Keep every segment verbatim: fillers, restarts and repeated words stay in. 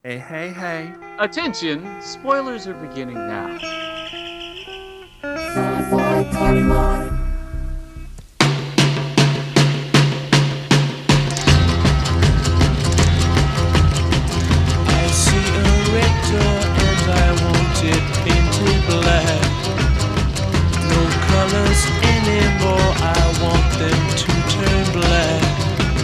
Hey, hey, hey. Attention, spoilers are beginning now. Sci-Fi Party Line. I see a red door and I want it painted black. No colors anymore, I want them to turn black.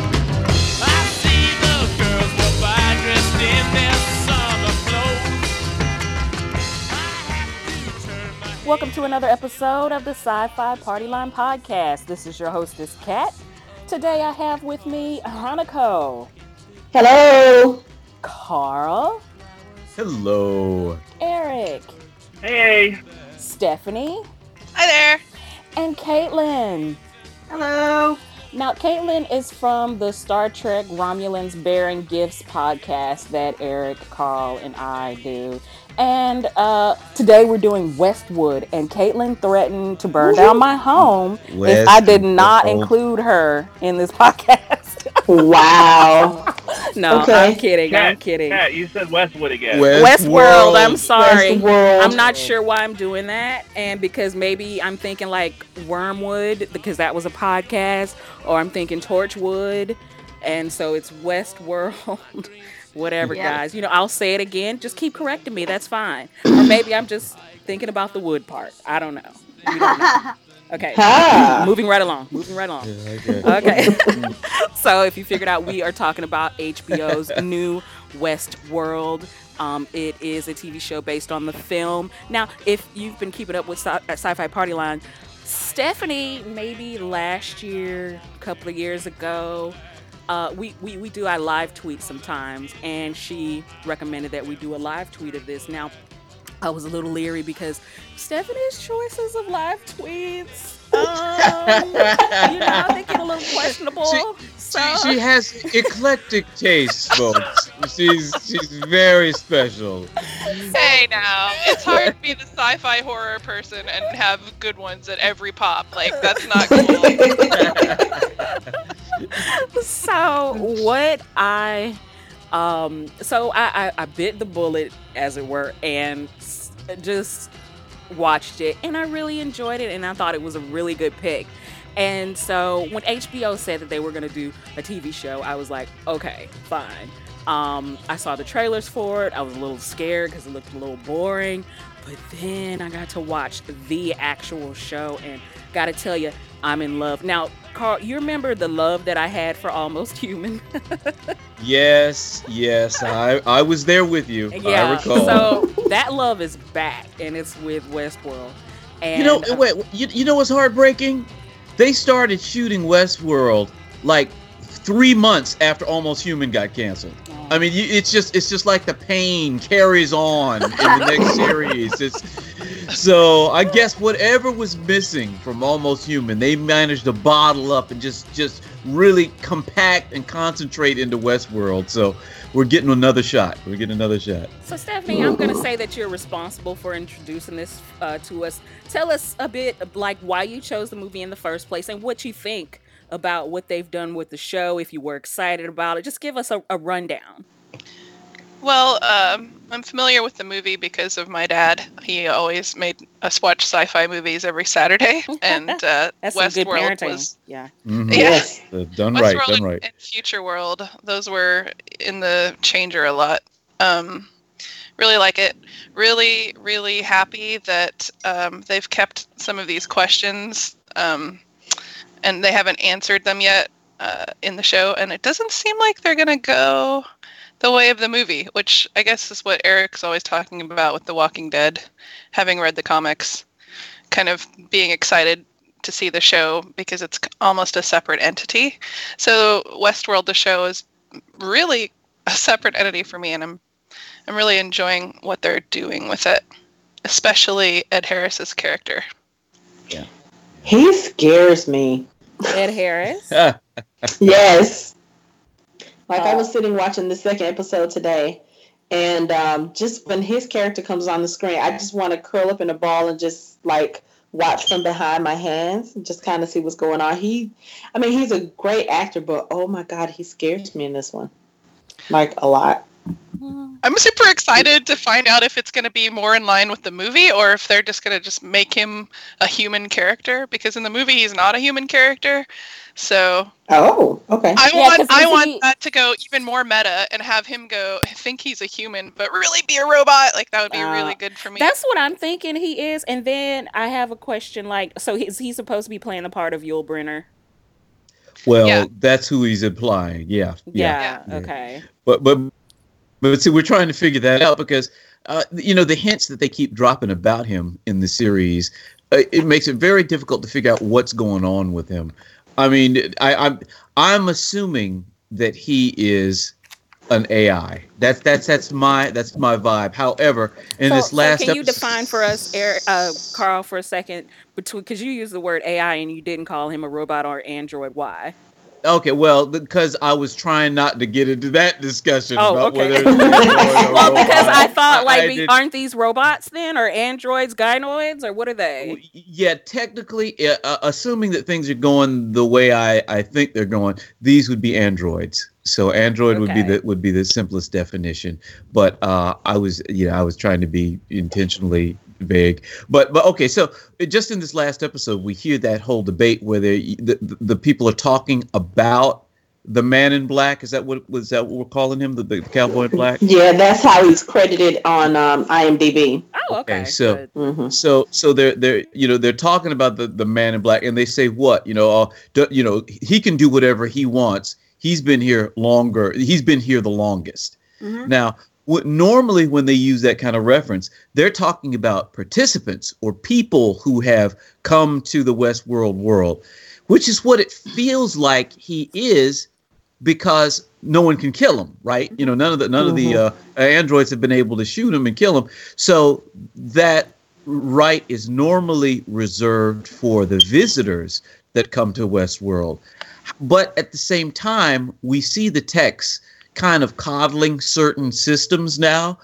I see the girls go by dressed in their summer clothes. I have to turn my head. Welcome to another episode of the Sci-Fi Party Line podcast. This is your hostess, Kat. Today I have with me Hanako, Hello. Carl, Hello. Eric, Hey. Stephanie, Hi there. and Caitlin. Hello. Now, Caitlin is from the Star Trek Romulans Bearing Gifts podcast that Eric, Carl, and I do. And uh, today we're doing Westwood, and Caitlin threatened to burn down my home if I did not Westworld. include her in this podcast. Wow. No, Okay. I'm kidding. I'm Kat, kidding. Kat, you said Westwood again. Westworld, I'm sorry. Westworld. I'm not sure why I'm doing that. And because maybe I'm thinking like Wormwood, because that was a podcast, or I'm thinking Torchwood. And so it's Westworld. Whatever, Yeah. guys. You know, I'll say it again. Just keep correcting me. That's fine. Or maybe I'm just thinking about the wood part. I don't know. We don't know. Okay. Ha. Moving right along. Moving right along. Okay. Okay. So if you figured out, we are talking about H B O's new Westworld. Um, it is a T V show based on the film. Now, if you've been keeping up with sci- uh, Sci-Fi Party Line, Stephanie, maybe last year, a couple of years ago, uh, we, we, we do our live tweet sometimes, and she recommended that we do a live tweet of this. Now, I was a little leery because Stephanie's choices of live tweets, um, you know, they get a little questionable. She- so, She, she has eclectic tastes, folks. She's she's very special. Hey now, it's hard to be the sci-fi horror person and have good ones at every pop. Like, that's not cool. so what I, um, so I, I, I bit the bullet, as it were, and s- just watched it, and I really enjoyed it, and I thought it was a really good pick. And so when H B O said that they were going to do a T V show, I was like, okay, fine. Um, I saw the trailers for it. I was a little scared because it looked a little boring. But then I got to watch the actual show, and got to tell you, I'm in love. Now, Carl, you remember the love that I had for Almost Human? Yes, yes, I I was there with you. I Yeah. recall. So that love is back, and it's with Westworld. And, you know, uh, wait, you, you know what's heartbreaking? They started shooting Westworld like three months after Almost Human got canceled. I mean, you, it's just it's just like the pain carries on in the next series. It's so I guess whatever was missing from Almost Human, they managed to bottle up and just just really compact and concentrate into Westworld. So we're getting another shot. We're getting another shot. So, Stephanie, I'm going to say that you're responsible for introducing this uh, to us. Tell us a bit of, like, why you chose the movie in the first place and what you think about what they've done with the show, if you were excited about it. Just give us a, a rundown. Well, um, I'm familiar with the movie because of my dad. He always made us watch sci-fi movies every Saturday, and uh, That's some good Westworld parenting. was Yeah. Mhm. Yes. Uh, done right, Westworld done and, right. and Future World. Those were in the changer a lot. Um, really like it. Really, really happy that um, they've kept some of these questions, um, and they haven't answered them yet uh, in the show. And it doesn't seem like they're gonna go the way of the movie, which I guess is what Eric's always talking about with The Walking Dead, having read the comics, kind of being excited to see the show because it's almost a separate entity. So Westworld, the show, is really a separate entity for me, and I'm I'm really enjoying what they're doing with it, especially Ed Harris's character. He scares me. Ed Harris. Yes. Like I Uh, was sitting watching the second episode today, and um, just when his character comes on the screen, I just want to curl up in a ball and just like watch from behind my hands and just kind of see what's going on. He, I mean, he's a great actor, but oh my God, he scares me in this one. Like a lot. I'm super excited to find out if it's going to be more in line with the movie or if they're just going to just make him a human character, because in the movie he's not a human character. So Oh, okay. I Yeah, want 'cause I is want he- that to go even more meta and have him go think he's a human but really be a robot. Like that would be Uh, really good for me. That's what I'm thinking he is. And then I have a question like, so is he supposed to be playing the part of Yul Brynner? Well, Yeah. that's who he's implying. Yeah. Yeah. Yeah. Okay. But but but see, we're trying to figure that out because uh, you know the hints that they keep dropping about him in the series, uh, it makes it very difficult to figure out what's going on with him. I mean, I, I'm I'm assuming that he is an A I. That's that's that's my that's my vibe. However, in so, this so last can you episode- define for us, Eric, uh, Carl, for a second, between because you used the word A I and you didn't call him a robot or android. Why? Okay, well, because I was trying not to get into that discussion Oh, about okay. whether it's an android or Well, because robot. I thought like, I the- did- aren't these robots then, or androids, gynoids, or what are they? Yeah, technically, uh, uh, assuming that things are going the way I, I think they're going, these would be androids. So android would be Okay. the would be the simplest definition. But uh, I was, you know, I was trying to be intentionally vague. But but okay, so just in this last episode, we hear that whole debate where they, the the, the people are talking about the man in black. Is that what was that what we're calling him? The, the cowboy in black. Yeah, that's how he's credited on um, IMDb. Oh, okay. Okay, so- good. hmm So, so they're they're you know they're talking about the, the man in black, and they say what you know, uh, do, you know he can do whatever he wants. He's been here longer. He's been here the longest. Mhm. Now, what, normally when they use that kind of reference, they're talking about participants or people who have come to the Westworld world, which is what it feels like he is, because no one can kill him, right? You know, none of the none of the uh, androids have been able to shoot him and kill him. So that right is normally reserved for the visitors that come to Westworld. But at the same time, we see the techs kind of coddling certain systems now.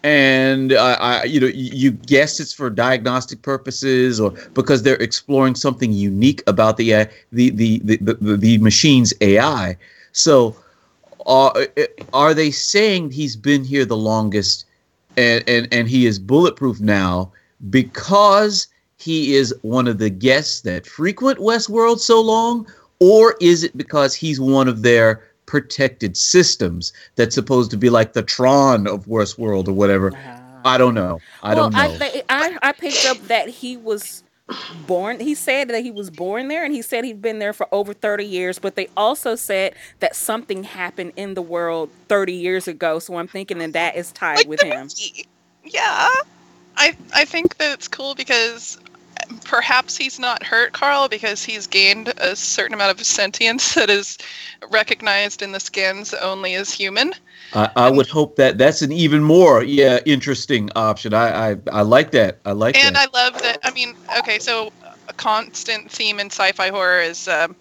And uh, I, you know, you, you guess it's for diagnostic purposes, or because they're exploring something unique about the uh, the, the, the the the machine's A I. So, are are they saying he's been here the longest, and and and he is bulletproof now because he is one of the guests that frequent Westworld so long, or is it because he's one of their protected systems that's supposed to be like the Tron of Westworld or whatever? I don't know. I well, don't know. I, th- I I picked up that he was born. He said that he was born there, and he said he'd been there for over thirty years. But they also said that something happened in the world thirty years ago. So I'm thinking that that is tied Like with the him. movie. Yeah. I I think that it's cool because perhaps he's not hurt, Carl, because he's gained a certain amount of sentience that is recognized in the scans only as human. I, I would hope that that's an even more yeah interesting option. I I, I like that. I like And that. I love that. I mean, okay, so a constant theme in sci-fi horror is um,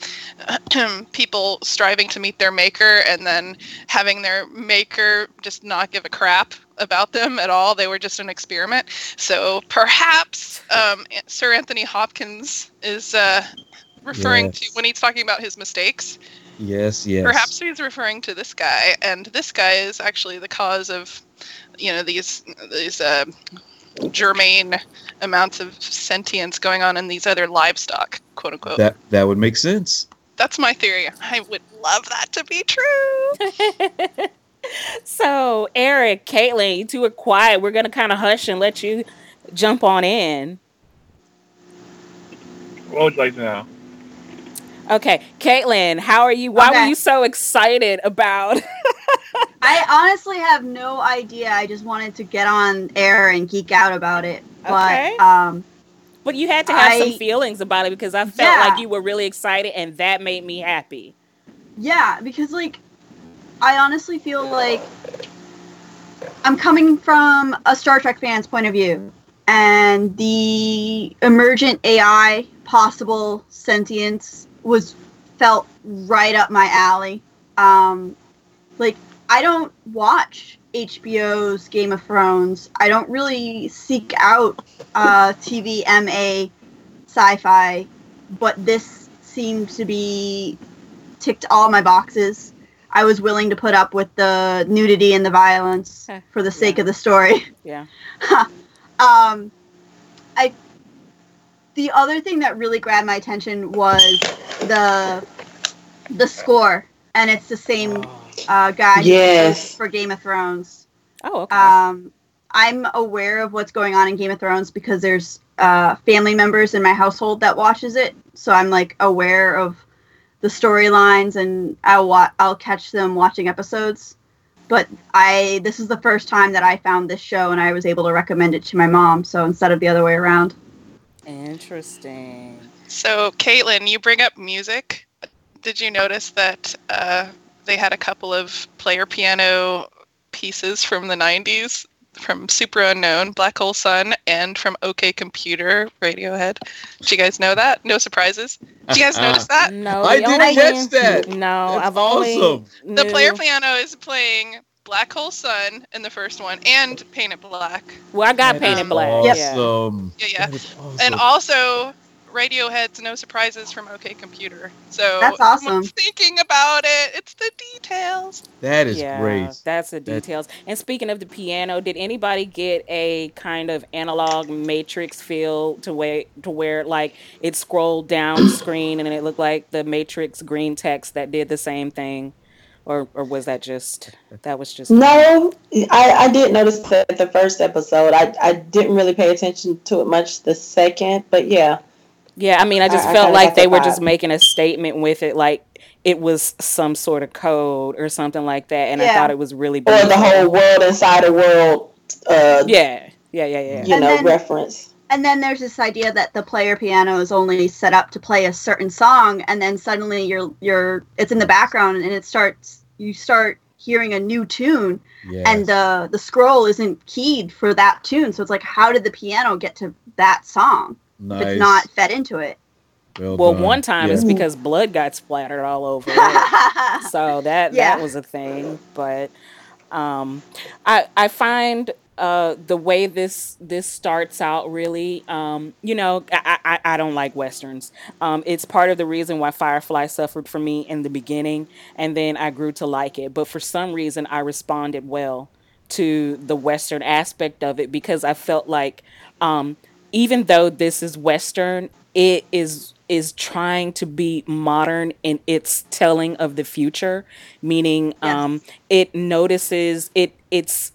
people striving to meet their maker and then having their maker just not give a crap about them at all. They were just an experiment. So perhaps um, Sir Anthony Hopkins is uh, referring to, Yes. when he's talking about his mistakes, yes, yes. perhaps he's referring to this guy, and this guy is actually the cause of, you know, these these uh, germane amounts of sentience going on in these other livestock, quote unquote. that that would make sense. That's my theory. I would love that to be true. So Eric, Caitlin, you two are quiet. We're gonna kind of hush and let you jump on in. What would you like to know? Okay, Caitlin, how are you? Why were Okay. you so excited about? I honestly have no idea. I just wanted to get on air and geek out about it. But Okay. um, But you had to have some I- feelings about it because I felt Yeah. like you were really excited, and that made me happy. yeah, because like, I honestly feel like I'm coming from a Star Trek fan's point of view, and the emergent A I, possible sentience, was felt right up my alley. Um, like, I don't watch H B O's Game of Thrones. I don't really seek out uh, T V M A sci-fi, but this seems to be ticked all my boxes. I was willing to put up with the nudity and the violence for the sake Yeah. of the story. Yeah. um, I. The other thing that really grabbed my attention was the the score, and it's the same uh, guy who Yes. did for Game of Thrones. Oh, okay. Um, I'm aware of what's going on in Game of Thrones because there's uh, family members in my household that watches it, so I'm like aware of the storylines, and I'll wa- I'll catch them watching episodes. But I this is the first time that I found this show, and I was able to recommend it to my mom. So instead of the other way around. Interesting. So, Caitlin, you bring up music. Did you notice that uh, they had a couple of player piano pieces from the nineties, from Super Unknown, Black Hole Sun, and from OK Computer, Radiohead? Did you guys know that? No surprises? Did you guys notice that? No, I the didn't only- catch that. No, That's I've only awesome. The knew- player piano is playing Black Hole Sun in the first one, and Painted Black. Well, I got That Painted is Black. Yeah. Awesome. Yeah, yeah. That is awesome. And also, Radiohead's No Surprises from OK Computer. So That's awesome. someone's thinking about it. It's the details. That is yeah, great. that's the That- details. And speaking of the piano, did anybody get a kind of analog Matrix feel to where to where like it scrolled down screen and it looked like the Matrix green text that did the same thing, or or was that just that was just No, I, I did notice that the first episode. I, I didn't really pay attention to it much the second, but yeah. Yeah, I mean, I just I- I felt kinda like got they the were just vibe. making a statement with it, like it was some sort of code or something like that, and I Yeah. thought it was really Or the beautiful. whole world inside a world, uh, Yeah, yeah, yeah, yeah. you And know, then- reference. And then there's this idea that the player piano is only set up to play a certain song, and then suddenly you're you're it's in the background, and it starts you start hearing a new tune, Yes. and the the scroll isn't keyed for that tune. So it's like, how did the piano get to that song nice. if it's not fed into it? Well, done. one time Yeah. it's because blood got splattered all over it. So that Yeah. that was a thing. But um, I I find uh, the way this this starts out really, um, you know, I, I I don't like westerns. Um, it's part of the reason why Firefly suffered for me in the beginning, and then I grew to like it. But for some reason, I responded well to the western aspect of it because I felt like um, even though this is western, it is is trying to be modern in its telling of the future, meaning Yes. um, it notices it it's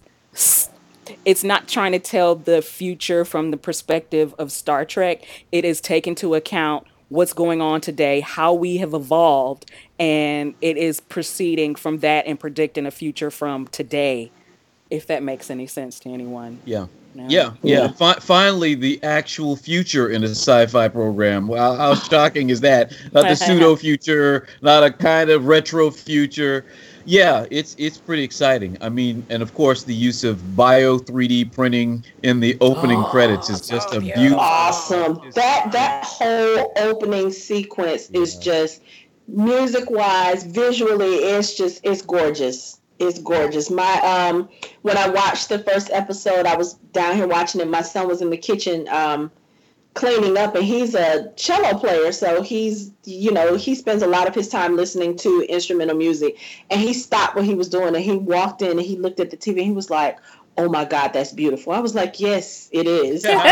it's not trying to tell the future from the perspective of Star Trek. It is taking into account what's going on today, how we have evolved, and it is proceeding from that and predicting a future from today, if that makes any sense to anyone. Yeah. No? Yeah, yeah. Fi- finally, the actual future in a sci-fi program. Wow, how shocking is that? Not the pseudo future, not a kind of retro future. Yeah, it's it's pretty exciting. I mean, and of course, the use of bio three D printing in the opening Oh, credits is just so a beautiful. beautiful. Awesome. That that whole opening sequence is just music wise, visually, it's just it's gorgeous. It's gorgeous. My um when I watched the first episode, I was down here watching it. My son was in the kitchen um cleaning up, and he's a cello player, so he's you know he spends a lot of his time listening to instrumental music. And he stopped what he was doing and he walked in and he looked at the T V and he was like, "Oh my God, that's beautiful." I was like, "Yes, it is." Okay,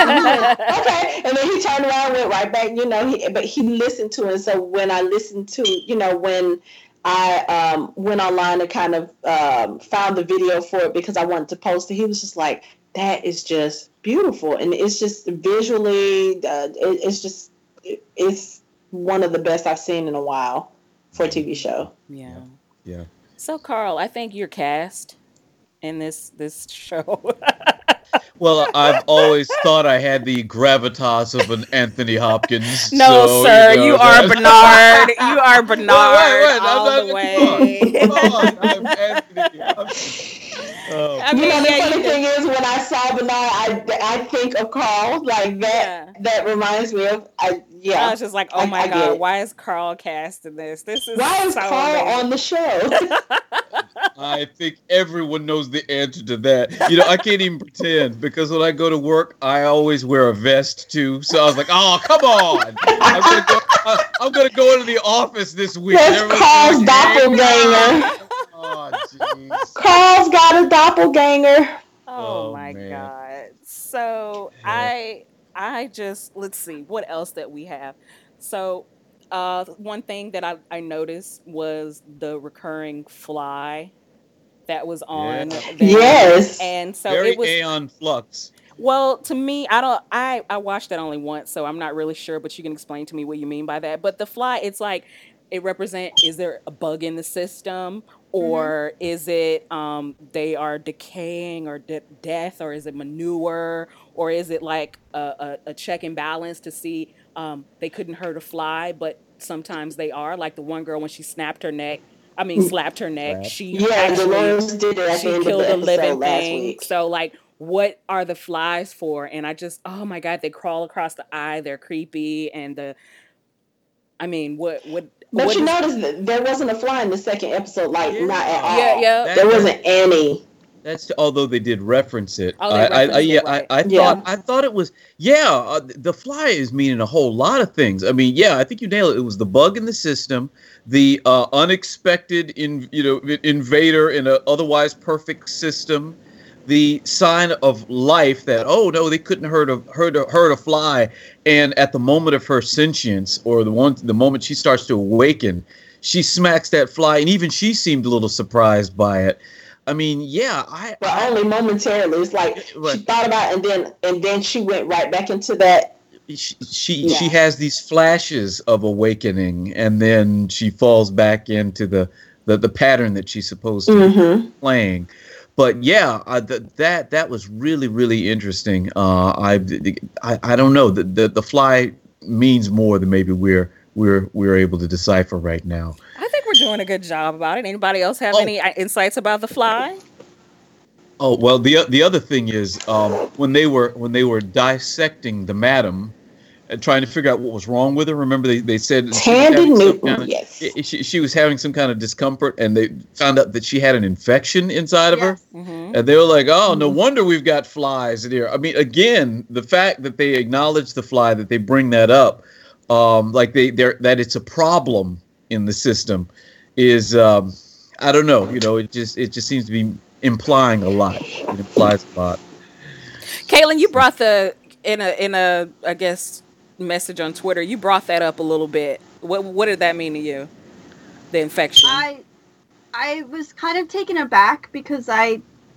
and then he turned around and went right back. You know, he, but he listened to it. So when I listened to, you know, when I um, went online and kind of um, found the video for it because I wanted to post it, he was just like, "That is just beautiful," and it's just visually, uh, it, it's just, it, it's one of the best I've seen in a while for a T V show. Yeah. Yeah. So, Carl, I think you're cast in this this show. Well, I've always thought I had the gravitas of an Anthony Hopkins. No, so, sir, know, you are that's- Bernard. You are Bernard Wait, wait, wait, all I'm the not- way. Come on, come on, I'm Anthony Hopkins. Oh. I You mean, know, the yeah, funny you thing is, when I saw Bernard, I, I think of Carl. Like that. Yeah. That reminds me of. I yeah. I was just like, oh I- my I get God, it. why is Carl cast in this? This is Why is so Carl amazing. on the show? I think everyone knows the answer to that. You know, I can't even pretend because when I go to work, I always wear a vest too. So I was like, "Oh, come on! I'm gonna go. I- I'm gonna go into the office this week." That's Everyone's Carl's like, "Hey, doppelganger. Carl's got a doppelganger. Oh, Oh, my man. god. So Yeah. I I just let's see what else that we have. So uh one thing that I, I noticed was the recurring fly that was on Yeah. there. Yes. And so Very it was Aeon Flux. well to me, I don't I I watched that only once, so I'm not really sure, but you can explain to me what you mean by that. But the fly, it's like it represent is there a bug in the system Mm-hmm. or is it um they are decaying or de- death or is it manure or is it like a, a, a check and balance to see um they couldn't hurt a fly but sometimes they are like the one girl when she snapped her neck I mean slapped her neck Slap. she Yeah, actually Dolores did it at the she end of killed the a living episode last thing. week. So like what are the flies for? And I just oh my god, they crawl across the eye, they're creepy and the I mean what what But what you is notice that there wasn't a fly in the second episode, like not at all. Yeah, yeah. That- There that- wasn't any. That's although they did reference it. Oh, they I, I, I referenced it, yeah, right. I, I Yeah. thought I thought it was yeah. Uh, the fly is meaning a whole lot of things. I mean, yeah, I think you nailed it. It was the bug in the system, the uh, unexpected in you know invader in a otherwise perfect system, the sign of life that oh no they couldn't hurt a hurt a, hurt a fly, and at the moment of her sentience or the one the moment she starts to awaken, she smacks that fly, and even she seemed a little surprised by it. I mean, yeah, I. But I only momentarily. It's like Right. she thought about it and then and then she went right back into that. she she, Yeah. she has these flashes of awakening, and then she falls back into the the, the pattern that she's supposed to be Mm-hmm. playing. But yeah, uh, th- that that was really really interesting. Uh, I, I I don't know. The, the the fly means more than maybe we're we're we're able to decipher right now. I think we're doing a good job about it. Anybody else have Oh. any uh, insights about the fly? Oh well, the the other thing is um, when they were when they were dissecting the madam and trying to figure out what was wrong with her. Remember they, they said she was Tandy having some Newton, kind of- yes. i- she, she was having some kind of discomfort, and they found out that she had an infection inside of her. Yes. Mm-hmm. And they were like, "Oh, no wonder we've got flies in here." I mean, again, the fact that they acknowledge the fly, that they bring that up, um, like they they're that it's a problem in the system, is um, I don't know. You know, it just it just seems to be implying a lot. It implies a lot. Caitlin, you brought the in a in a I guess message on Twitter. You brought that up a little bit. What what did that mean to you? The infection. I I was kind of taken aback because I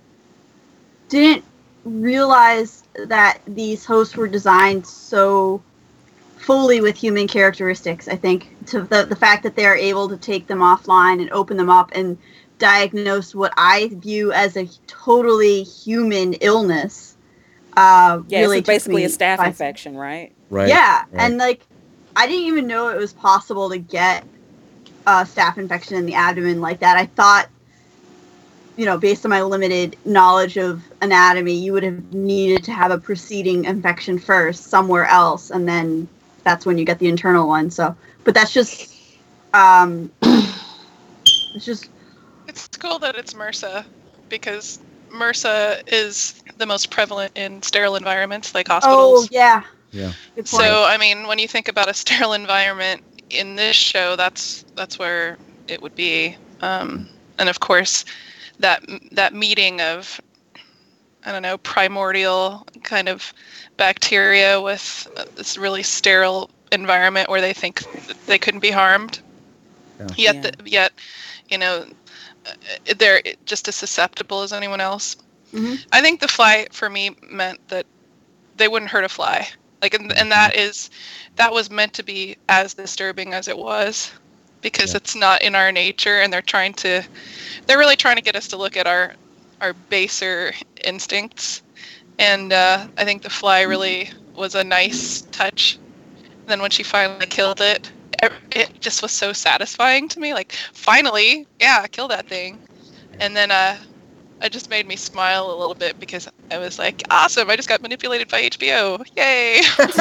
didn't realize that these hosts were designed so fully with human characteristics. I think to the the fact that they are able to take them offline and open them up and diagnose what I view as a totally human illness. Uh, yeah, really it's took basically me a staph by- infection, right? Right. Yeah, right. and like I didn't even know it was possible to get a staph infection in the abdomen like that. I thought, you know, based on my limited knowledge of anatomy, you would have needed to have a preceding infection first somewhere else, and then that's when you get the internal one. So, but that's just, um, it's just It's cool that it's MRSA because MRSA is the most prevalent in sterile environments like oh hospitals. yeah, Yeah. good point. So I mean, when you think about a sterile environment in this show, that's that's where it would be. Um, and of course, that that meeting of I don't know primordial kind of bacteria with uh, this really sterile environment where they think that they couldn't be harmed. Yeah. Yet, Yeah. the, yet, you know, uh, they're just as susceptible as anyone else. Mhm. I think the fly for me meant that they wouldn't hurt a fly. Like, and, and that is, that was meant to be as disturbing as it was, because Yeah. it's not in our nature, and they're trying to, they're really trying to get us to look at our, our baser instincts, and uh, I think the fly really was a nice touch. And then when she finally killed it, it, it just was so satisfying to me. Like, finally, yeah, kill that thing. And then uh, it just made me smile a little bit because I was like, awesome, I just got manipulated by H B O. Yay.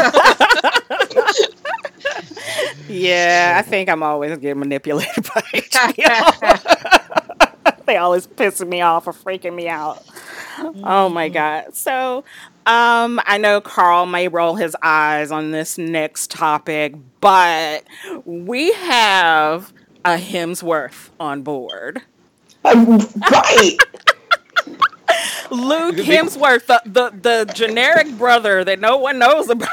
Yeah, I think I'm always getting manipulated by H B O. They always pissing me off or freaking me out. Oh my god. So, um, I know Carl may roll his eyes on this next topic, but we have a Hemsworth on board. Um, right. Luke Hemsworth, the, the the generic brother that no one knows about.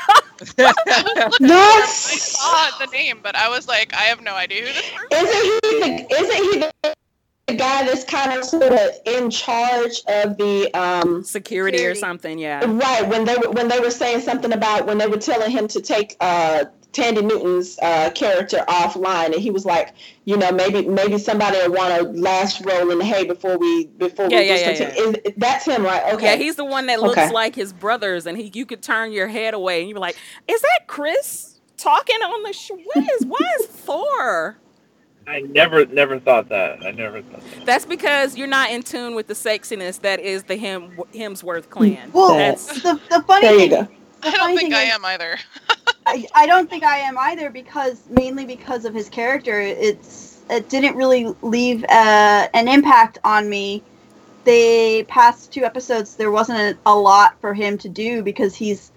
Yes. I saw the name, but I was like, I have no idea who this person is. Isn't he the, isn't he the, the guy that's kind of sort of in charge of the um Security, Security. or something, yeah. right when they were when they were saying something about when they were telling him to take uh Tandy Newton's uh, character offline, and he was like, you know, maybe maybe somebody will want a last roll in the hay before we before Yeah, we yeah, do yeah, something. Is, that's him, right? Okay. Yeah, he's the one that looks Okay. like his brothers, and he you could turn your head away, and you're like, is that Chris talking on the show? What is why is Thor? I never, never thought that. I never thought that. That's because you're not in tune with the sexiness that is the Hem Hemsworth clan. Well, That's the, the funny There you thing, go. the I don't funny think thing I is- am either. I, I don't think I am either, because mainly because of his character. It's it didn't really leave uh, an impact on me. The past two episodes, there wasn't a, a lot for him to do, because he's.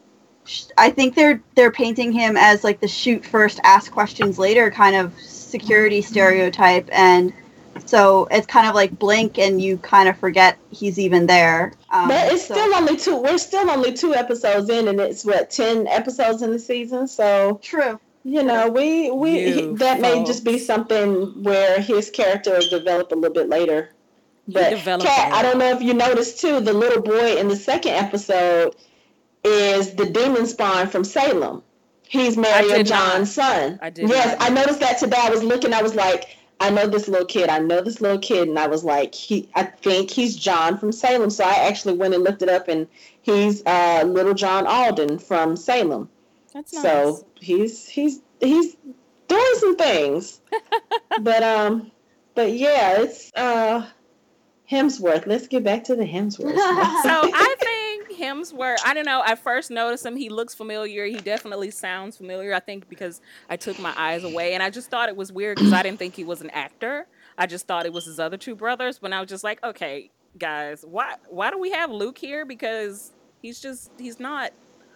I think they're they're painting him as like the shoot first, ask questions later kind of security stereotype, and so it's kind of like blink and you kind of forget he's even there. Um, But it's so- still only two. We're still only two episodes in, and it's what ten episodes in the season. So true. you know, we we You that may just be folks. something where his character will develop a little bit later. But developed Kat, a I don't know if you noticed too, the little boy in the second episode is the demon spawn from Salem. He's Mary did and John's not. son. I did Yes, not I noticed that today. I was looking. I was like, I know this little kid. I know this little kid, and I was like, he. I think he's John from Salem. So I actually went and looked it up, and he's uh, little John Alden from Salem. That's nice. So he's he's he's doing some things. but um, but yeah, it's uh, Hemsworth. Let's get back to the Hemsworth. So I think Hemsworth, I don't know, I first noticed him. He looks familiar. He definitely sounds familiar. I think because I took my eyes away, and I just thought it was weird because I didn't think he was an actor. I just thought it was his other two brothers. But I was just like, okay, guys, why why do we have Luke here? Because he's just he's not.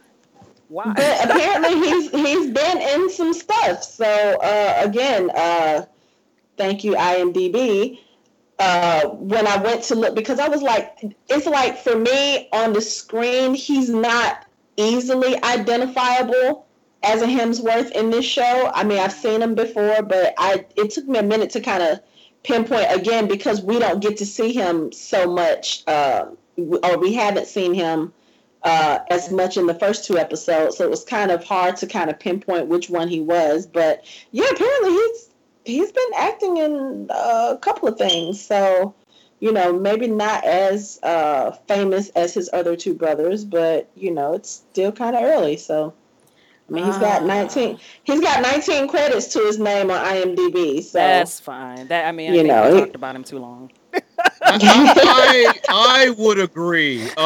Why? But apparently he's he's been in some stuff. So uh, again, uh, thank you I M D B. Uh, when I went to look, because I was like, it's like for me on the screen, he's not easily identifiable as a Hemsworth in this show. I mean, I've seen him before, but I it took me a minute to kind of pinpoint again, because we don't get to see him so much, uh, or we haven't seen him uh, as much in the first two episodes. So it was kind of hard to kind of pinpoint which one he was. But yeah, apparently he's he's been acting in uh, a couple of things. So, you know, maybe not as uh, famous as his other two brothers, but, you know, it's still kind of early. So, I mean, he's got Ah. nineteen. He's got nineteen credits to his name on I M D B. So That's fine. That I mean, I You think know, we it- talked about him too long. I, I would agree. Uh,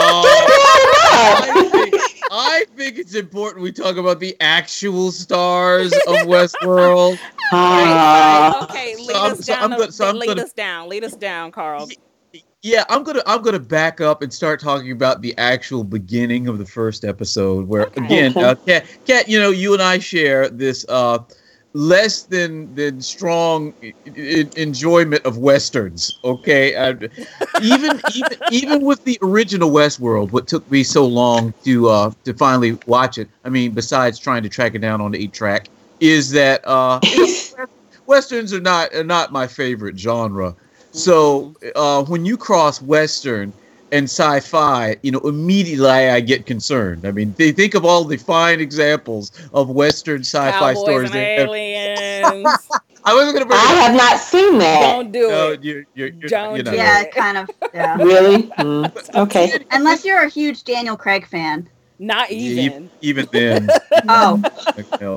I, think, I think it's important we talk about the actual stars of Westworld. Ah. Okay, lead So I'm- us so down. I'm the- gonna- so I'm lead gonna- us down. Lead us down, Carl. Yeah, I'm gonna I'm gonna back up and start talking about the actual beginning of the first episode, where Okay. again, Okay. uh, Kat, Kat, you know, you and I share this uh, less than than strong I- I- enjoyment of westerns. Okay, uh, even even even with the original Westworld, what took me so long to uh, to finally watch it, I mean, besides trying to track it down on the eight track, is that uh, you know, westerns are not are not my favorite genre. So uh, when you cross Western and sci-fi, you know, immediately I get concerned. I mean, they think of all the fine examples of Western sci-fi Cowboys stories. and that- aliens. I wasn't going to bring I it up. have not seen that. Don't do No, it. you, you, you, Don't you know. do Yeah, it. kind of. Yeah. Really? Mm. Okay. Unless you're a huge Daniel Craig fan. Not Yeah, even. even then. Oh, you know.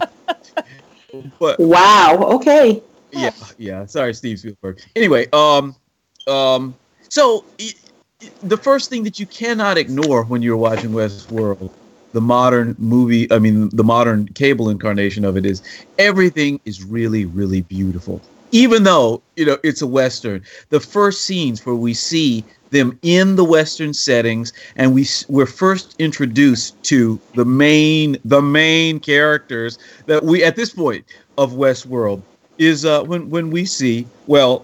But Wow. Okay. yeah, yeah. Sorry, Steve Spielberg. Anyway, um, um, so y- y- the first thing that you cannot ignore when you're watching Westworld, the modern movie, I mean, the modern cable incarnation of it, is everything is really, really beautiful. Even though, you know, it's a Western, the first scenes where we see them in the Western settings, and we s- we're first introduced to the main the main characters that we at this point of Westworld is uh, when when we see well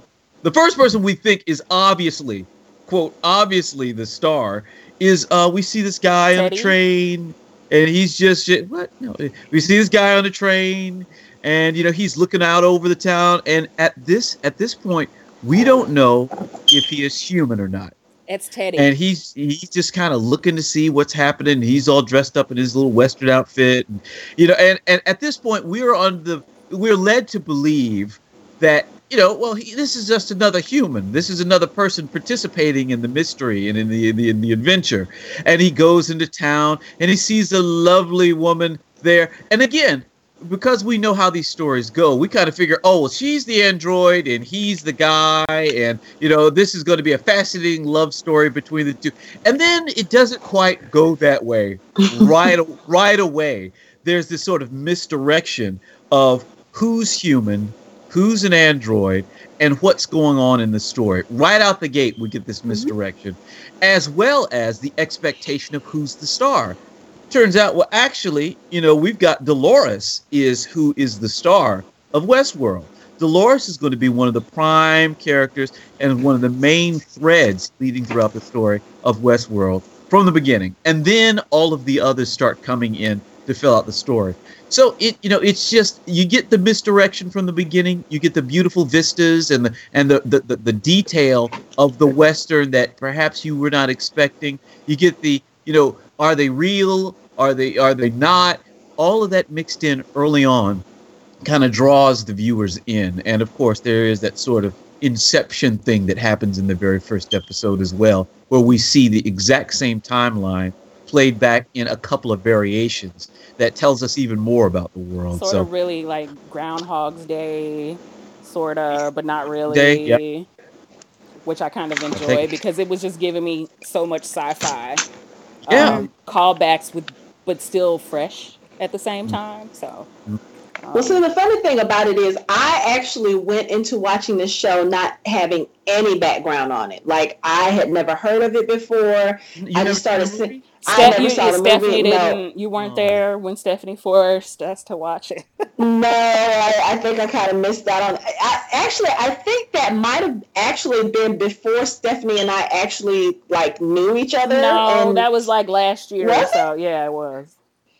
The first person we think is obviously, quote, obviously the star is uh, we see this guy on a Teddy? train, and he's just what? No, we see this guy on a train, and you know he's looking out over the town. And at this at this point, we don't know if he is human or not. It's Teddy. And he's he's just kind of looking to see what's happening. He's all dressed up in his little Western outfit, and, you know. And, and at this point, we're on the we're led to believe that you know, well, he, this is just another human. This is another person participating in the mystery and in the in the, in the adventure. And he goes into town and he sees a lovely woman there. And again, because we know how these stories go, we kind of figure, oh, well, she's the android and he's the guy, and you know, this is going to be a fascinating love story between the two. And then it doesn't quite go that way. right, right away, there's this sort of misdirection of who's human, who's an android, and what's going on in the story. Right out the gate, we get this misdirection, as well as the expectation of who's the star. Turns out, well, actually, you know, we've got Dolores is who is the star of Westworld. Dolores is going to be one of the prime characters and one of the main threads leading throughout the story of Westworld from the beginning. And then all of the others start coming in to fill out the story. So it, you know, it's just, you get the misdirection from the beginning. You get the beautiful vistas and the and the, the, the, the detail of the Western that perhaps you were not expecting. You get the, you know, are they real? Are they are they not? All of that mixed in early on kind of draws the viewers in. And of course, there is that sort of inception thing that happens in the very first episode as well, where we see the exact same timeline played back in a couple of variations that tells us even more about the world. Sort so, of really like Groundhog's Day, sort of, but not really. Day, yep. Which I kind of enjoyed think- because it was just giving me so much sci-fi. Yeah. Um, callbacks with, but still fresh at the same time. So. Um, Well, see, the funny thing about it is I actually went into watching this show not having any background on it. Like, I had never heard of it before. You I never just started seen the seeing... I Steph- never you, saw the Stephanie movie. No. didn't. You weren't Oh. there when Stephanie forced us to watch it. No, I, I think I kind of missed out on. I, actually, I think that might have actually been before Stephanie and I actually like knew each other. No, and, that was like last year Was or it? so. Yeah, it was.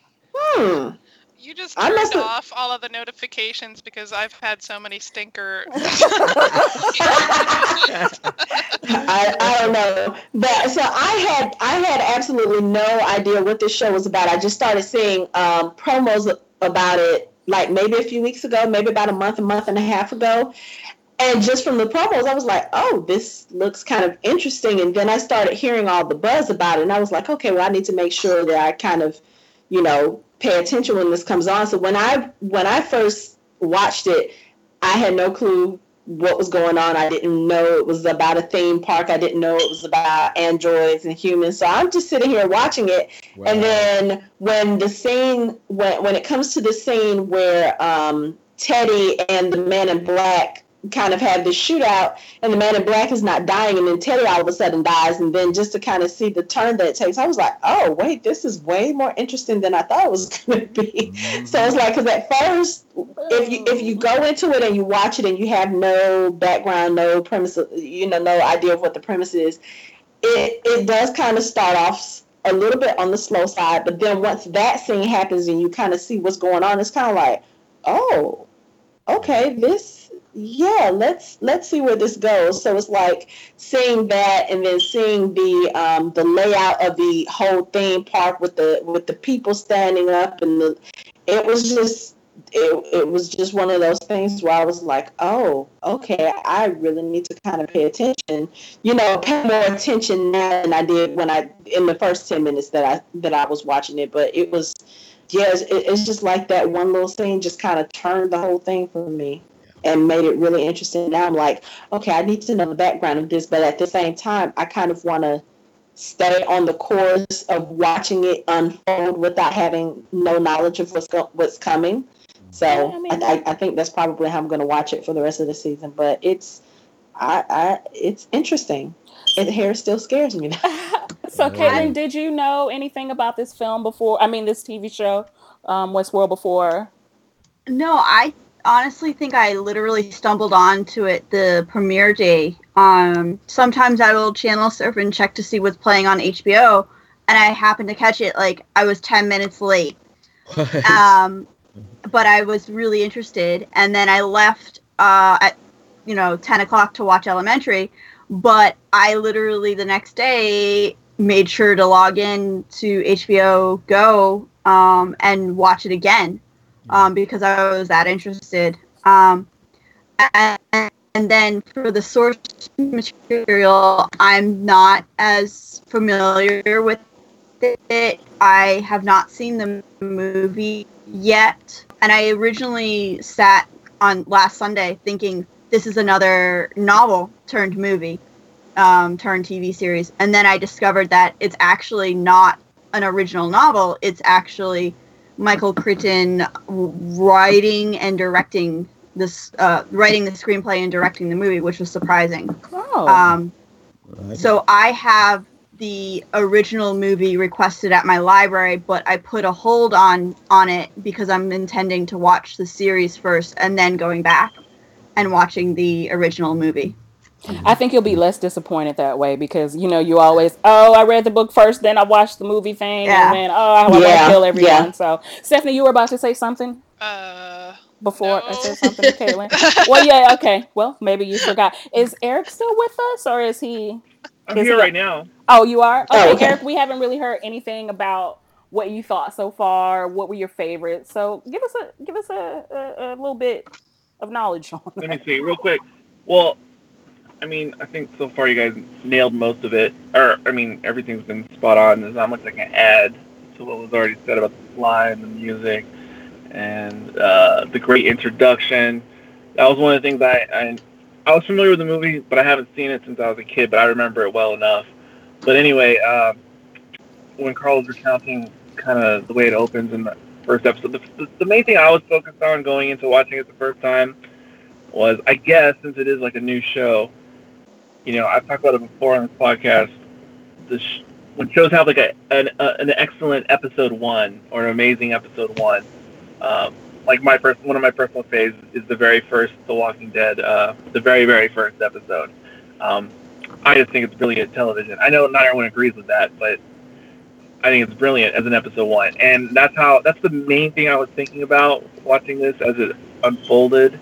Hmm. You just I turned must've- off all of the notifications because I've had so many stinker. I, I don't know, but so I had I had absolutely no idea what this show was about. I just started seeing um, promos about it like maybe a few weeks ago, maybe about a month, a month and a half ago. And just from the promos, I was like, oh, this looks kind of interesting. And then I started hearing all the buzz about it. And I was like, okay, well, I need to make sure that I kind of, you know, pay attention when this comes on. So when I when I first watched it, I had no clue what was going on. I didn't know it was about a theme park. I didn't know it was about androids and humans. So I'm just sitting here watching it. Wow. And then when the scene, when, when it comes to the scene where um, Teddy and the Man in Black kind of have this shootout, and the Man in Black is not dying, and then Teddy all of a sudden dies, and then just to kind of see the turn that it takes, I was like, oh, wait, this is way more interesting than I thought it was going to be. Mm-hmm. So it's like, because at first, if you if you go into it and you watch it and you have no background, no premise, you know, no idea of what the premise is, it, it does kind of start off a little bit on the slow side, but then once that scene happens and you kind of see what's going on, it's kind of like, oh, okay, this, yeah, let's let's see where this goes. So it's like seeing that, and then seeing the um, the layout of the whole theme park with the with the people standing up, and the it was just it it was just one of those things where I was like, oh, okay, I really need to kind of pay attention. You know, pay more attention now than I did when I in the first ten minutes that I that I was watching it. But it was, yeah, it's, it's just like that one little scene just kind of turned the whole thing for me and made it really interesting. Now I'm like, okay, I need to know the background of this, but at the same time, I kind of want to stay on the course of watching it unfold without having no knowledge of what's go- what's coming. So Yeah, I mean, I, I, I think that's probably how I'm going to watch it for the rest of the season. But it's, I, I, it's interesting. And the hair still scares me. So, Caitlin, did you know anything about this film before? I mean, this T V show, um, Westworld, before? No, I honestly think I literally stumbled onto it the premiere day. Um, sometimes I will channel surf and check to see what's playing on H B O, and I happened to catch it like I was ten minutes late. Um, but I was really interested, and then I left uh, at you know ten o'clock to watch Elementary. But I literally the next day made sure to log in to H B O Go um, and watch it again um, because I was that interested. Um, and, and then for the source material, I'm not as familiar with it. I have not seen the movie yet. And I originally sat on last Sunday thinking this is another novel turned movie, um, turned T V series. And then I discovered that it's actually not an original novel. It's actually Michael Crichton writing and directing this, uh, writing the screenplay and directing the movie, which was surprising. Oh. Um, so I have the original movie requested at my library, but I put a hold on on it because I'm intending to watch the series first and then going back and watching the original movie. I think you'll be less disappointed that way because, you know, you always, oh, I read the book first, then I watched the movie thing, Yeah. and then, oh, I want Yeah, to kill everyone. yeah. So, Stephanie, you were about to say something Uh, before no. I said something to Caitlin? Well, yeah, okay. Well, maybe you forgot. Is Eric still with us, or is he... I'm is here he- right now. Oh, you are? Okay, Oh, okay. Eric, we haven't really heard anything about what you thought so far. What were your favorites? So give us a give us a, a, a little bit of knowledge on Let that. me see real quick. Well, I mean, I think so far you guys nailed most of it. Or, I mean, everything's been spot on. There's not much I can add to what was already said about the line, the music, and uh, the great introduction. That was one of the things I, I I was familiar with the movie, but I haven't seen it since I was a kid, but I remember it well enough. But anyway, uh, when Carl was recounting kind of the way it opens in the first episode, the, the, the main thing I was focused on going into watching it the first time was, I guess, since it is like a new show, you know, I've talked about it before on this podcast, the sh- when shows have like a an, a, an excellent episode one or an amazing episode one, um, like my first, one of my personal faves is the very first The Walking Dead, uh, the very, very first episode. Um, I just think it's brilliant television. I know not everyone agrees with that, but I think it's brilliant as an episode one. And that's how, that's the main thing I was thinking about watching this as it unfolded.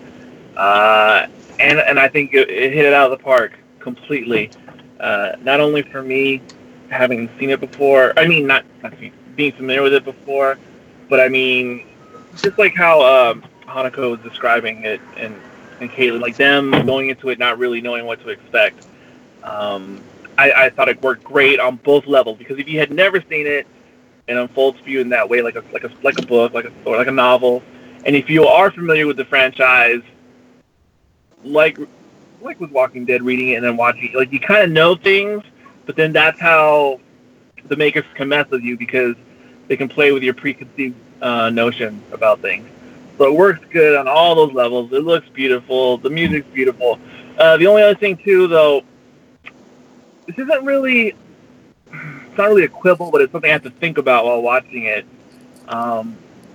Uh, and, and I think it, it hit it out of the park completely. Uh, not only for me, having seen it before, I mean, not, not being familiar with it before, but I mean, just like how um, Hanako was describing it, and, and Caitlin, like them going into it not really knowing what to expect. Um, I, I thought it worked great on both levels, because if you had never seen it, it unfolds for you in that way, like a like a like a book, like a or like a novel. And if you are familiar with the franchise, like like with Walking Dead, reading it and then watching it, like you kind of know things, but then that's how the makers can mess with you, because they can play with your preconceived uh, notions about things. So it works good on all those levels. It looks beautiful. The music's beautiful. Uh, the only other thing too, though, this isn't really, it's not really a quibble, but it's something I have to think about while watching it. Um,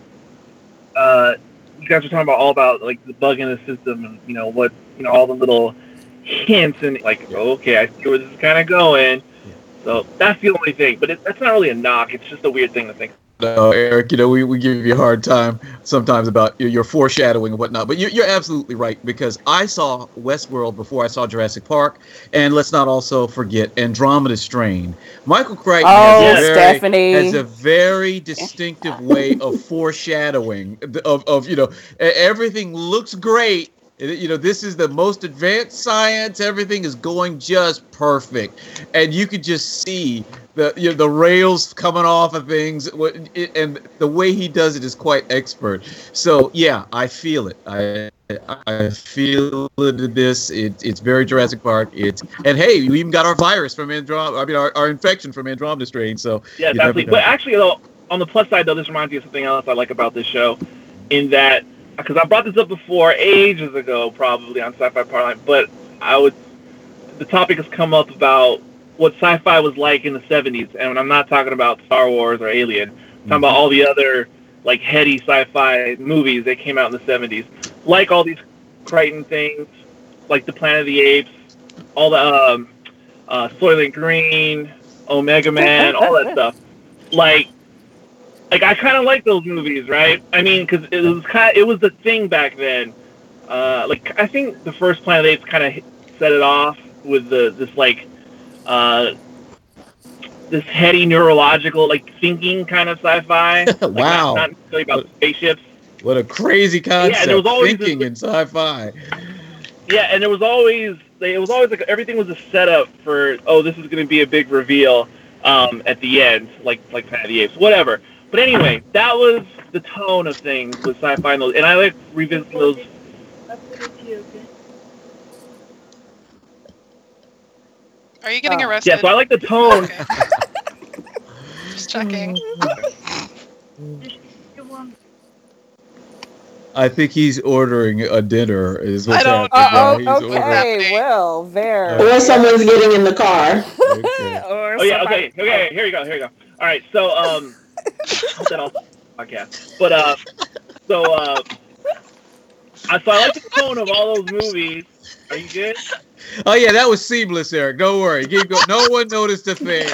uh, you guys are talking about all about like the bug in the system, and you know what, you know, all the little hints, and like, okay, I see where this is kind of going. So that's the only thing, but it, that's not really a knock. It's just a weird thing to think. No, Eric, you know, we, we give you a hard time sometimes about your, your foreshadowing and whatnot, but you, you're absolutely right, because I saw Westworld before I saw Jurassic Park, and let's not also forget Andromeda Strain. Michael Crichton Oh, has, a very, Stephanie. has a very distinctive way of foreshadowing, of, of, you know, everything looks great. You know, this is the most advanced science. Everything is going just perfect, and you could just see the you know the rails coming off of things. And the way he does it is quite expert. So yeah, I feel it. I I feel it in this. It, it's very Jurassic Park. It's and hey, we even got our virus from Andromeda. I mean, our, our infection from Andromeda Strain. So yeah, definitely. But actually, though, on the plus side, though, this reminds me of something else I like about this show, in that. Because I brought this up before, ages ago, probably on Sci-Fi Parliament, but I would, the topic has come up about what sci-fi was like in the seventies, and I'm not talking about Star Wars or Alien, I'm talking about all the other like heady sci-fi movies that came out in the seventies. like all these Crichton things, like the Planet of the Apes, all the um, uh, Soylent Green, Omega Man, all that stuff. Like, like I kind of like those movies, right? I mean, because it was kind of, it was the thing back then. Uh, like I think the first Planet of the Apes kind of set it off with the this like uh, this heady neurological like thinking kind of sci-fi. Like, Wow. not, not necessarily about spaceships. What a crazy concept! there was always Thinking this- in sci-fi. Yeah, and it was always it was always like everything was a setup for oh this is going to be a big reveal um, at the end, like like Planet of the Apes, whatever. But anyway, that was the tone of things with sci-fi and those, and I like revisiting those. Are you getting Oh. arrested? Yeah, so I like the tone. Okay. Just checking. I think he's ordering a dinner. Is what's I don't- happening. Oh, He's okay. Well, there. Or someone's getting in the car. ordering- okay. Or Oh yeah, somebody- okay, okay. Here you go, here you go. All right, so um, put that off podcast. But uh, so uh, I so I like the tone of all those movies. Are you good? Oh yeah, that was seamless, Eric. Don't worry. Keep going. No one noticed a thing.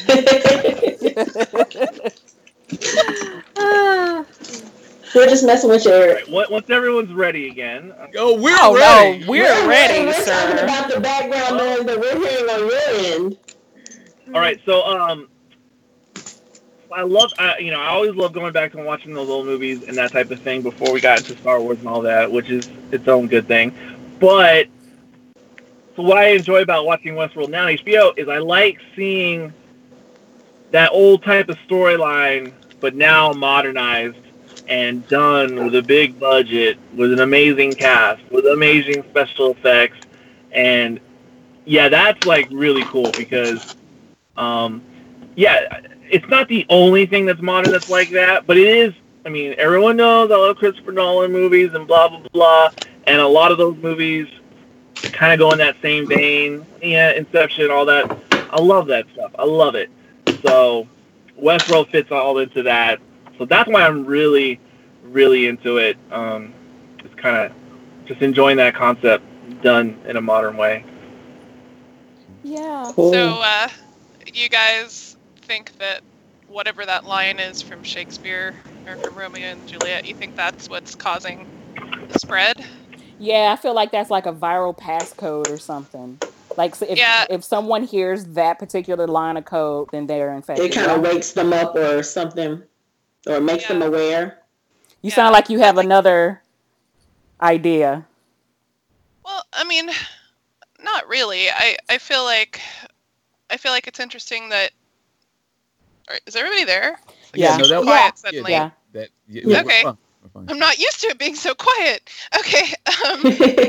Ah. We're just messing with you, All Eric. right, on- once everyone's ready again. uh, Oh, we're Oh, ready. no, we're ready, We're talking sir. about the background noise that we're hearing on your end. All right, so um, I love, I, you know, I always love going back and watching those old movies and that type of thing before we got into Star Wars and all that, which is its own good thing. But so what I enjoy about watching Westworld now on H B O is I like seeing that old type of storyline, but now modernized and done with a big budget, with an amazing cast, with amazing special effects, and yeah, that's like really cool because, um, yeah, it's not the only thing that's modern that's like that, but it is. I mean, everyone knows I love Christopher Nolan movies and blah blah blah, and a lot of those movies kind of go in that same vein. Yeah, Inception, all that. I love that stuff. I love it. So Westworld fits all into that. So that's why I'm really, really into it. Um, just kind of just enjoying that concept done in a modern way. Yeah. Cool. So, uh, you guys think that whatever that line is from Shakespeare or from Romeo and Juliet, you think that's what's causing the spread? Yeah, I feel like that's like a viral passcode or something. Like so if Yeah. if someone hears that particular line of code, then they're infected. It kind of wakes them up or something, or makes them Yeah. aware. You Yeah. sound like you have another idea. Well, I mean, not really. I, I feel like I feel like it's interesting that. All right, is everybody there? Yeah. no, that, Quiet yeah, suddenly. Yeah. that, yeah, Yeah. we're Okay. fine, we're fine. I'm not used to it being so quiet. Okay. Um,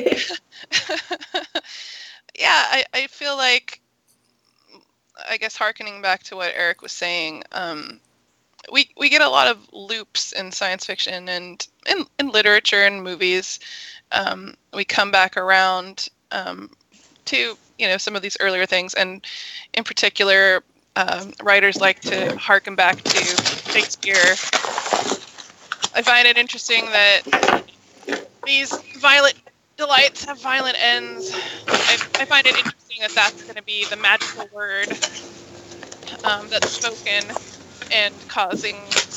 yeah, I, I feel like, I guess, hearkening back to what Eric was saying, um, we we get a lot of loops in science fiction and in, in literature and movies. Um, we come back around um, to you know some of these earlier things, and in particular, um, writers like to harken back to Shakespeare. I find it interesting that these violent delights have violent ends. I, I find it interesting that that's going to be the magical word um, that's spoken and causing.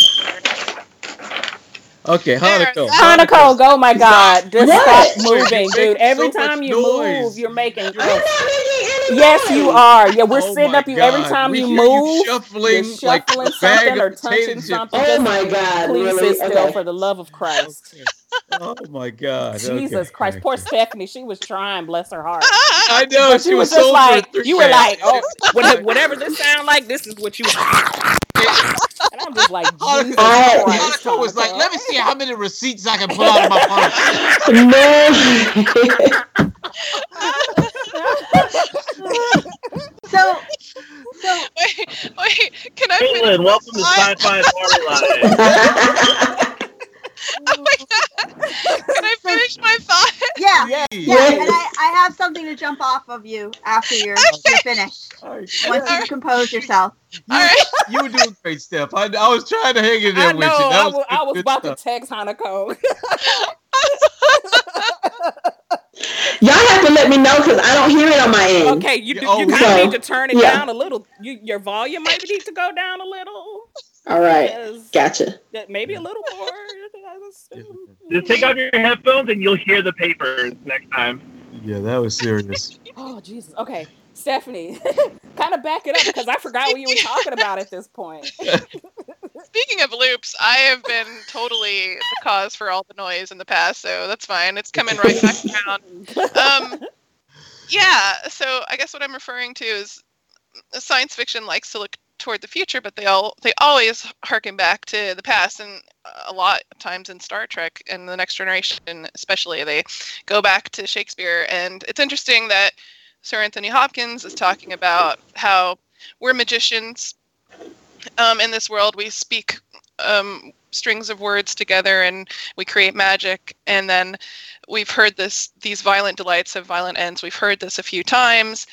Okay, Hanako. Hanako, go, my God. Just What? stop moving, You're dude. making Every so much time you noise. move, you're making. I'm not making any Yes, you noise. are. Yeah, we're Oh sitting my up you every God. time We you hear move. shuffling, you're like shuffling a bag something of or touching potato chips. something. Oh Just my God! please Really? sit still Okay. for the love of Christ. Oh my God. Jesus okay. Christ. Poor Stephanie. She was trying, bless her heart. I know, But she you was was just soldiering like, through you were that. like, oh, what- whatever this sound like, this is what you. And I'm just like, Jesus I- Christ. Hanako was like, Hanako. let me see how many receipts I can pull out of my purse. No. So, so Wait, wait, can I finish? Caitlin, welcome to my Sci-Fi Party Line. Oh my God. Can I finish my thought? yeah, Yeah. yeah, and I, I have something to jump off of you after you're, you're finished. Once you compose yourself. All right. You were doing great, Steph. I, I was trying to hang in there I with know. you. That I was, was, I good- was good about stuff. to text Hanako. Y'all have to let me know because I don't hear it on my end. Okay, you do, Oh, you we- kind of So, need to turn it yeah. down a little. You, your volume might need to go down a little. All right. Because Gotcha. that maybe a little more. Just take off your headphones and you'll hear the papers next time. Yeah, that was serious. Oh Jesus. Okay, Stephanie, kind of back it up because I forgot what you were talking about at this point. Speaking of loops, I have been totally the cause for all the noise in the past, so that's fine. It's coming right back around. Um, yeah, so I guess what I'm referring to is science fiction likes to look toward the future, but they all they always harken back to the past, and a lot of times in Star Trek and The Next Generation especially, they go back to Shakespeare. And it's interesting that Sir Anthony Hopkins is talking about how we're magicians. Um, in this world, we speak um, strings of words together and we create magic. And then we've heard this, these violent delights have violent ends. We've heard this a few times.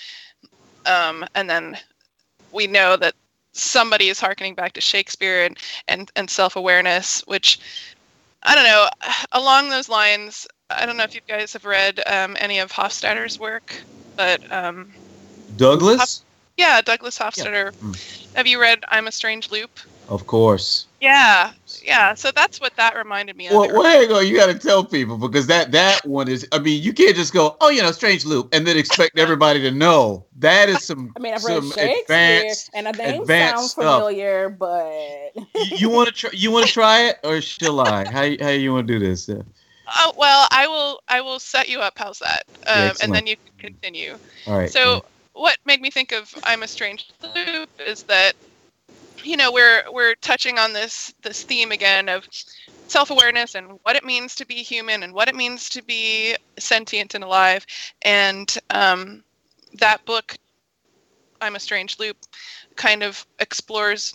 Um, and then we know that somebody is hearkening back to Shakespeare and, and, and self-awareness, which, I don't know, along those lines, I don't know if you guys have read um, any of Hofstadter's work, but... Um, Douglas? Yeah, Douglas Hofstadter. Yeah. Have you read I'm a Strange Loop? Of course. Yeah, yeah. So that's what that reminded me of. Well, well, there you go. You got to tell people because that that one is. I mean, you can't just go, oh, you know, Strange Loop, and then expect everybody to know. That is some. I mean, I've read some Shakespeare, advanced, and the name advanced sounds stuff. familiar, but You, you want to try? You want to try it, or shall I? How how you want to do this? Uh, Oh well, I will. I will set you up. How's that? Um, and then you can continue. all right. So what made me think of I'm a Strange Loop is that, you know, we're we're touching on this this theme again of self-awareness and what it means to be human and what it means to be sentient and alive. And um, that book, I'm a Strange Loop, kind of explores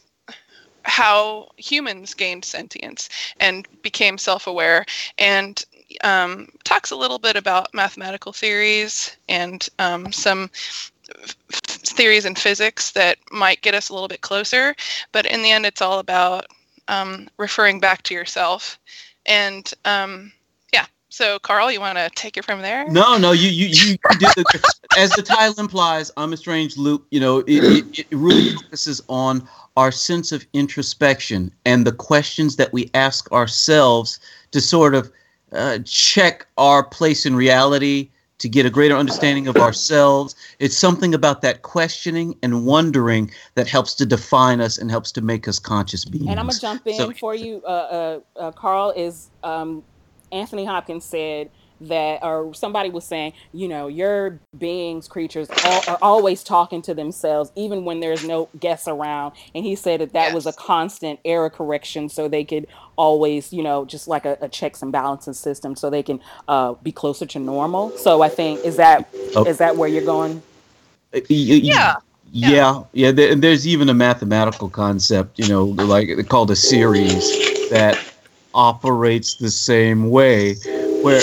how humans gained sentience and became self-aware, and um, talks a little bit about mathematical theories and um, some f- theories in physics that might get us a little bit closer. But in the end, it's all about um, referring back to yourself. And um, yeah, so Carl, you want to take it from there? No, no, you you you did the, as the title implies, I'm a Strange Loop. You know, it, it, it really focuses on our sense of introspection and the questions that we ask ourselves to sort of uh, check our place in reality, to get a greater understanding of ourselves. It's something about that questioning and wondering that helps to define us and helps to make us conscious beings. And I'm gonna jump in So- for you, uh, uh, uh, Carl. Is um, Anthony Hopkins said that, or somebody was saying, you know, your beings, creatures all, are always talking to themselves, even when there's no guests around. And he said that that was a Yes. constant error correction, so they could always, you know, just like a, a checks and balances system, so they can uh, be closer to normal. So I think is that Oh. is that where you're going? Uh, y- y- Yeah. Yeah, yeah. There, and there's even a mathematical concept, you know, like called a series that operates the same way. Where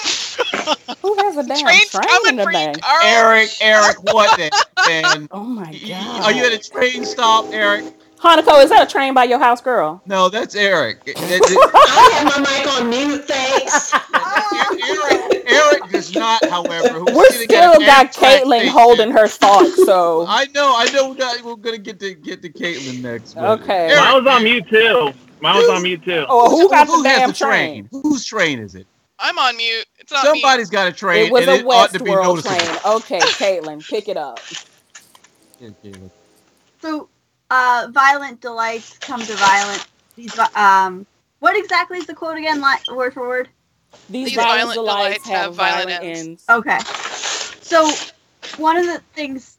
Who has a damn Train's train in coming the for you, bank? Carl. Eric, Eric, what the? And Oh my y- god! are you at a train stop, Eric? Hanako, is that a train by your house, girl? No, that's Eric. It- it- it- I had my mic on mute, thanks. Eric, Eric does not, however. Who's We're sitting at still an got Amtrak Caitlin station. holding her thoughts, so I know, I know. We're, not, we're gonna get to get to Caitlin next. but- Okay. Eric, Mine was on mute too. Mine was on mute too. oh, who got the who has damn the train? Whose train is it? I'm on mute. It's not Somebody's got a train, It was and a it ought to be Westworld noticeable. train. Okay, Caitlin, pick it up. Yeah, Caitlin. So, uh, violent delights come to violent. These, vi- um, what exactly is the quote again? Li- word for word. These, These violent, violent delights delights have, have violent, violent ends. ends. Okay. So, one of the things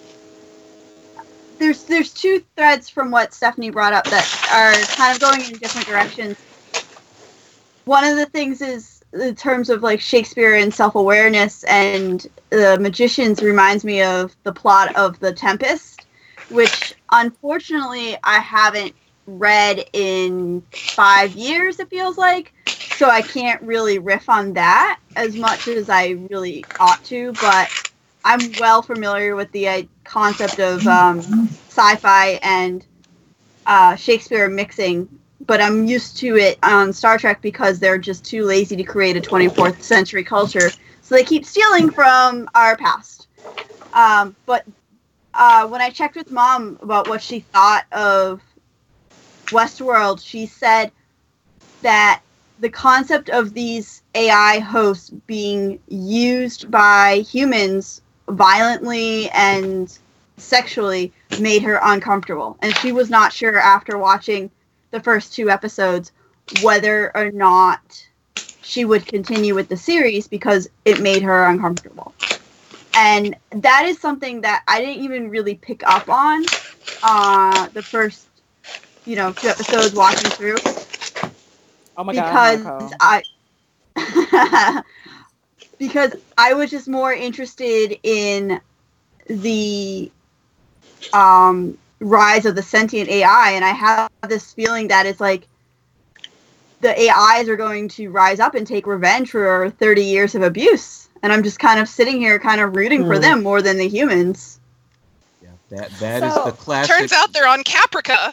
there's there's two threads from what Stephanie brought up that are kind of going in different directions. One of the things is in terms of like Shakespeare and self-awareness, and the magicians reminds me of the plot of The Tempest, which unfortunately I haven't read in five years, it feels like. So I can't really riff on that as much as I really ought to, but I'm well familiar with the uh, concept of um, sci-fi and uh, Shakespeare mixing, but I'm used to it on Star Trek because they're just too lazy to create a twenty-fourth century culture. So they keep stealing from our past. Um, but uh, when I checked with Mom about what she thought of Westworld, she said that the concept of these A I hosts being used by humans violently and sexually made her uncomfortable. And she was not sure after watching the first two episodes whether or not she would continue with the series because it made her uncomfortable. And that is something that I didn't even really pick up on uh, the first, you know, two episodes watching through. Oh my because God! I because I was just more interested in the um, rise of the sentient A I, and I have this feeling that it's like the A Is are going to rise up and take revenge for thirty years of abuse. And I'm just kind of sitting here kind of rooting for them more than the humans. Yeah, that that is So, the classic. Turns out they're on Caprica.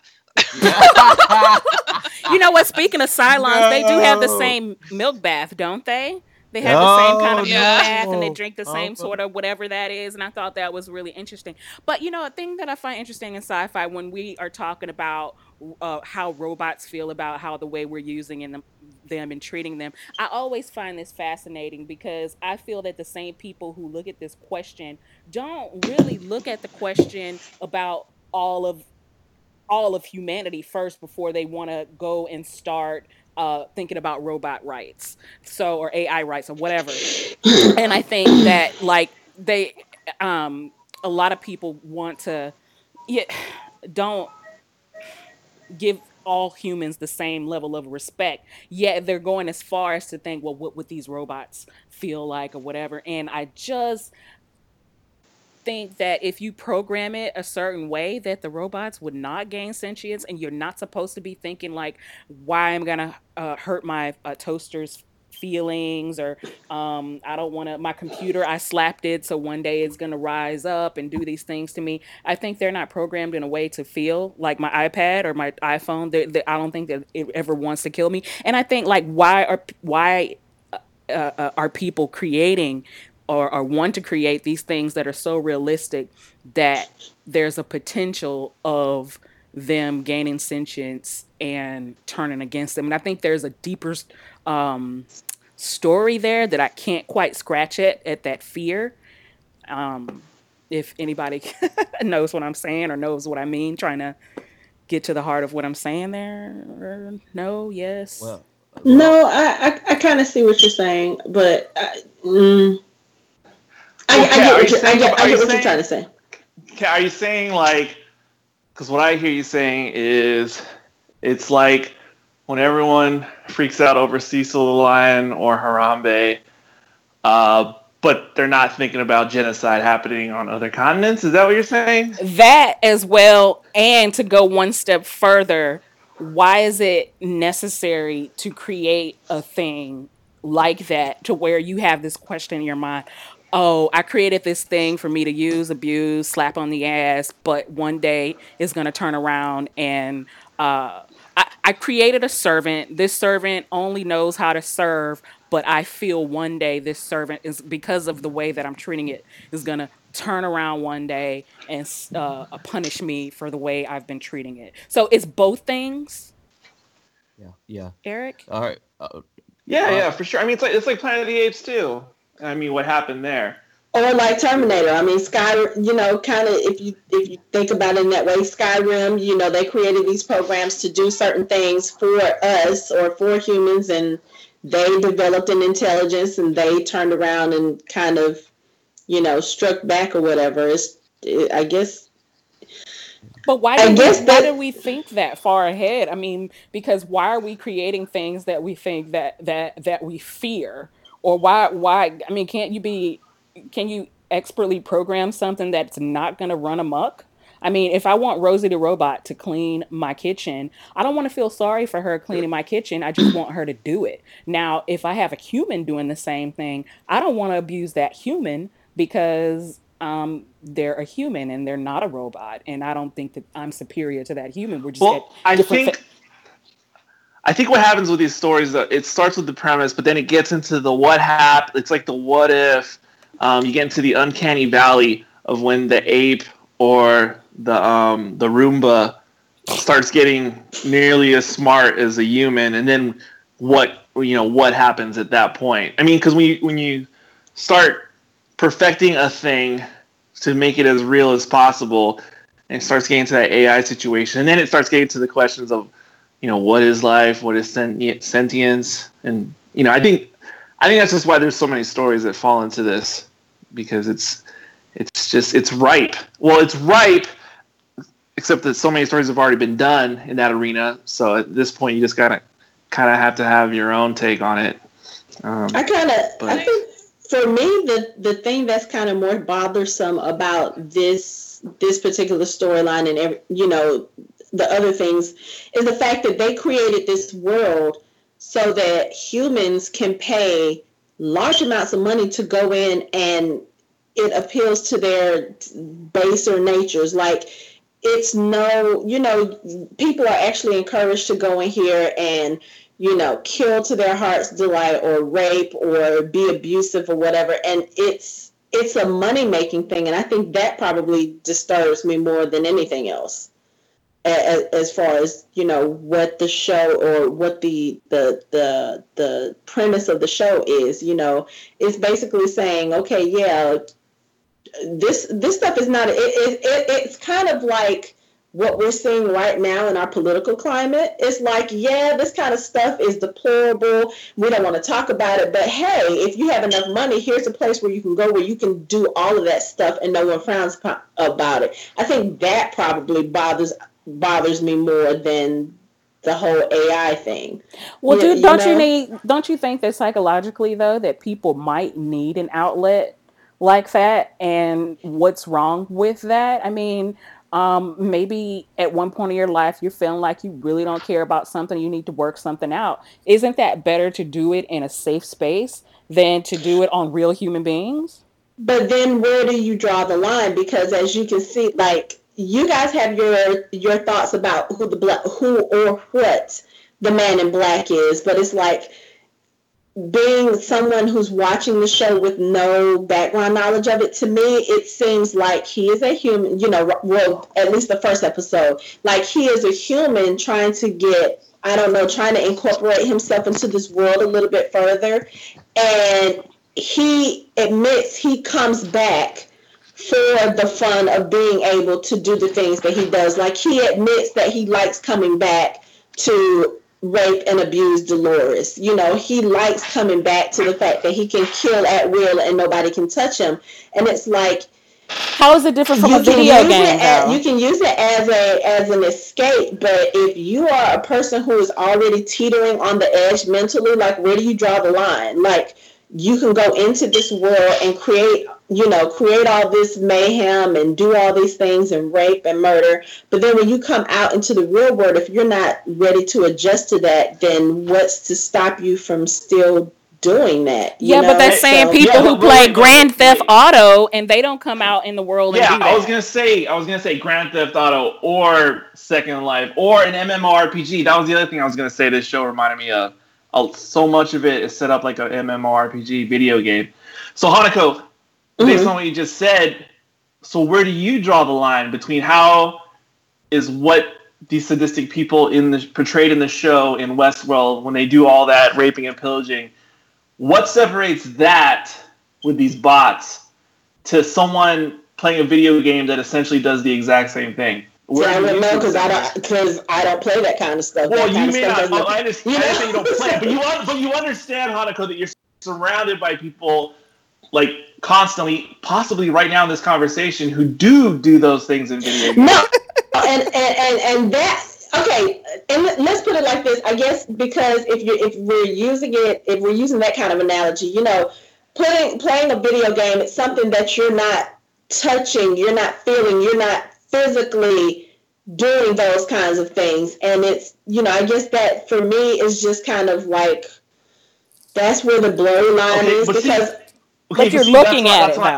You know what? Speaking of Cylons, they do have the No. same milk bath, don't they? They have the same kind of Oh, milk no. bath, and they drink the same Oh. sort of whatever that is. And I thought that was really interesting. But you know, a thing that I find interesting in sci-fi when we are talking about uh, how robots feel about how the way we're using in them, them and treating them, I always find this fascinating because I feel that the same people who look at this question don't really look at the question about all of all of humanity first before they want to go and start uh, thinking about robot rights, so or A I rights or whatever. And I think that like they, um, a lot of people want to, yeah, don't give all humans the same level of respect. Yet they're going as far as to think, well, what would these robots feel like or whatever? And I just think that if you program it a certain way that the robots would not gain sentience, and you're not supposed to be thinking like, why I'm gonna uh, hurt my uh, toaster's feelings, or um I don't want to, my computer, I slapped it so one day it's gonna rise up and do these things to me. I think they're not programmed in a way to feel like my iPad or my iPhone. They, they, I don't think that it ever wants to kill me. And I think like why are why uh, uh, are people creating or, or want to create these things that are so realistic that there's a potential of them gaining sentience and turning against them. And I think there's a deeper um, story there that I can't quite scratch at, at that fear. Um, if anybody knows what I'm saying or knows what I mean, trying to get to the heart of what I'm saying there. Or no, yes. Well, No, I I, I kind of see what you're saying, but I, mm, I, I Okay, get are what you you're, I saying- get, are I you get what saying- you're trying to say. Okay, are you saying like, because what I hear you saying is, it's like when everyone freaks out over Cecil the Lion or Harambe, uh, but they're not thinking about genocide happening on other continents? Is that what you're saying? That as well, and to go one step further, why is it necessary to create a thing like that to where you have this question in your mind? Oh, I created this thing for me to use, abuse, slap on the ass, but one day it's going to turn around and uh, I, I created a servant. This servant only knows how to serve, but I feel one day this servant is, because of the way that I'm treating it, is going to turn around one day and uh, punish me for the way I've been treating it. So it's both things, yeah, yeah. Eric. All right. Uh, Yeah, Uh, yeah, for sure. I mean, it's like it's like Planet of the Apes too. I mean, what happened there? Or like Terminator. I mean, Sky. You know, kind of if you if you think about it in that way, Skyrim. You know, they created these programs to do certain things for us or for humans, and they developed an intelligence, and they turned around and kind of, you know, struck back or whatever. It's, it, I guess. But why I do, we, guess why that- do we think that far ahead? I mean, because why are we creating things that we think that that that we fear? Or why why I mean, can't you be can you expertly program something that's not going to run amok? I mean, if I want Rosie the robot to clean my kitchen, I don't want to feel sorry for her cleaning my kitchen. I just want her to do it. Now, if I have a human doing the same thing, I don't want to abuse that human because um, they're a human and they're not a robot. And I don't think that I'm superior to that human. We're just Well, at I different think fa- I think what happens with these stories, uh, it starts with the premise, but then it gets into the what happened. It's like the what if. Um, you get into the uncanny valley of when the ape or the um, the Roomba starts getting nearly as smart as a human, and then what you know what happens at that point. I mean, because when you, when you start perfecting a thing to make it as real as possible, and it starts getting to that A I situation, and then it starts getting to the questions of, you know, what is life, what is senti- sentience, and you know, I think, I think that's just why there's so many stories that fall into this, because it's, it's just, it's ripe. Well, it's ripe, except that so many stories have already been done in that arena. So at this point, you just gotta kind of have to have your own take on it. Um, I kind of, but- I think for me, the the thing that's kind of more bothersome about this this particular storyline and every, you know, the other things is the fact that they created this world so that humans can pay large amounts of money to go in, and it appeals to their baser natures. Like, it's no, you know, people are actually encouraged to go in here and, you know, kill to their heart's delight or rape or be abusive or whatever. And it's it's a money-making thing. And I think that probably disturbs me more than anything else. As, as far as, you know, what the show or what the, the the the premise of the show is, you know, it's basically saying, okay, yeah, this this stuff is not, it, it, it it's kind of like what we're seeing right now in our political climate. It's like, yeah, this kind of stuff is deplorable. We don't want to talk about it, but hey, if you have enough money, here's a place where you can go where you can do all of that stuff and no one frowns about it. I think that probably bothers bothers me more than the whole A I thing. Well, You- dude, don't know? you need? Don't you think that psychologically, though, that people might need an outlet like that? And what's wrong with that? I mean, um, maybe at one point in your life, you're feeling like you really don't care about something. You need to work something out. Isn't that better to do it in a safe space than to do it on real human beings? But then where do you draw the line? Because as you can see, like, you guys have your your thoughts about who the black, who or what the man in black is, but it's like, being someone who's watching the show with no background knowledge of it, to me, it seems like he is a human, you know, well, at least the first episode, like he is a human trying to get, I don't know, trying to incorporate himself into this world a little bit further. And he admits he comes back for the fun of being able to do the things that he does. Like, he admits that he likes coming back to rape and abuse Dolores. You know, he likes coming back to the fact that he can kill at will and nobody can touch him. And it's like, how is it different from you a can video use game, it as, though? you can use it as a as an escape, but if you are a person who is already teetering on the edge mentally, like, where do you draw the line? Like, you can go into this world and create, you know, create all this mayhem and do all these things and rape and murder. But then when you come out into the real world, if you're not ready to adjust to that, then what's to stop you from still doing that? you Yeah, know? but that's saying So- people Yeah, who but- but play wait, but- Grand Theft wait. Auto and they don't come out in the world Yeah, and do that. I was gonna say, I was gonna say Grand Theft Auto or Second Life or an MMORPG. That was the other thing I was gonna say. This show reminded me of. Uh, so much of it is set up like an MMORPG video game. So Hanako, based Mhm. on what you just said, so where do you draw the line between how is what these sadistic people in the portrayed in the show in Westworld when they do all that raping and pillaging? What separates that with these bots to someone playing a video game that essentially does the exact same thing? So I do don't you know see because the I separation? don't because I don't play that kind of stuff. Well, that you kind may of stuff not. doesn't- I understand, you I know? understand you don't play it, but you un- but you understand, Hanako, that you're surrounded by people like constantly, possibly right now in this conversation, who do do those things in video games. No, and and and and that okay. And let- let's put it like this. I guess because if you if we're using it, if we're using that kind of analogy, you know, playing playing a video game, it's something that you're not touching, you're not feeling, you're not physically doing those kinds of things, and it's, you know, I guess that for me is just kind of like that's where the blurry line Okay, is but see- because Okay, But you're see, that's looking why- at that's it, why- though.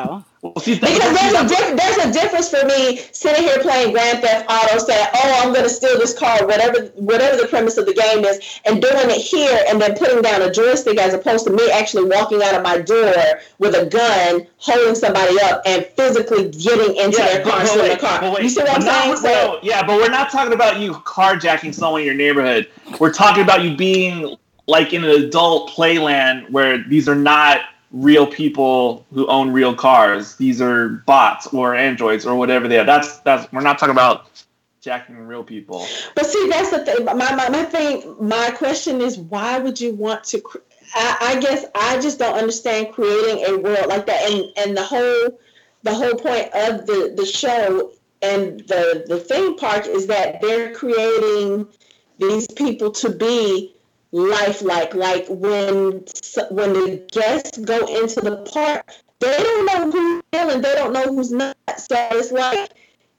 Well, see, that, Because that's, there's a that's, diff- there's a difference for me sitting here playing Grand Theft Auto, saying, "Oh, I'm going to steal this car," whatever whatever the premise of the game is, and doing it here, and then putting down a joystick, as opposed to me actually walking out of my door with a gun, holding somebody up, and physically getting into yeah, their but, car, but stealing wait, the car. but wait, You see what I'm but saying? not, So, no, yeah, but we're not talking about you carjacking someone in your neighborhood. We're talking about you being like in an adult playland where these are not real people who own real cars. These are bots or androids or whatever they are. That's that's we're not talking about jacking real people. but see, that's the thing. My, my, my thing, my question is, why would you want to? Cre- I, I guess I just don't understand creating a world like that, and and the whole, the whole point of the the show and the the theme park is that they're creating these people to be lifelike. Like when when the guests go into the park, they don't know who's real and they don't know who's not. So it's like,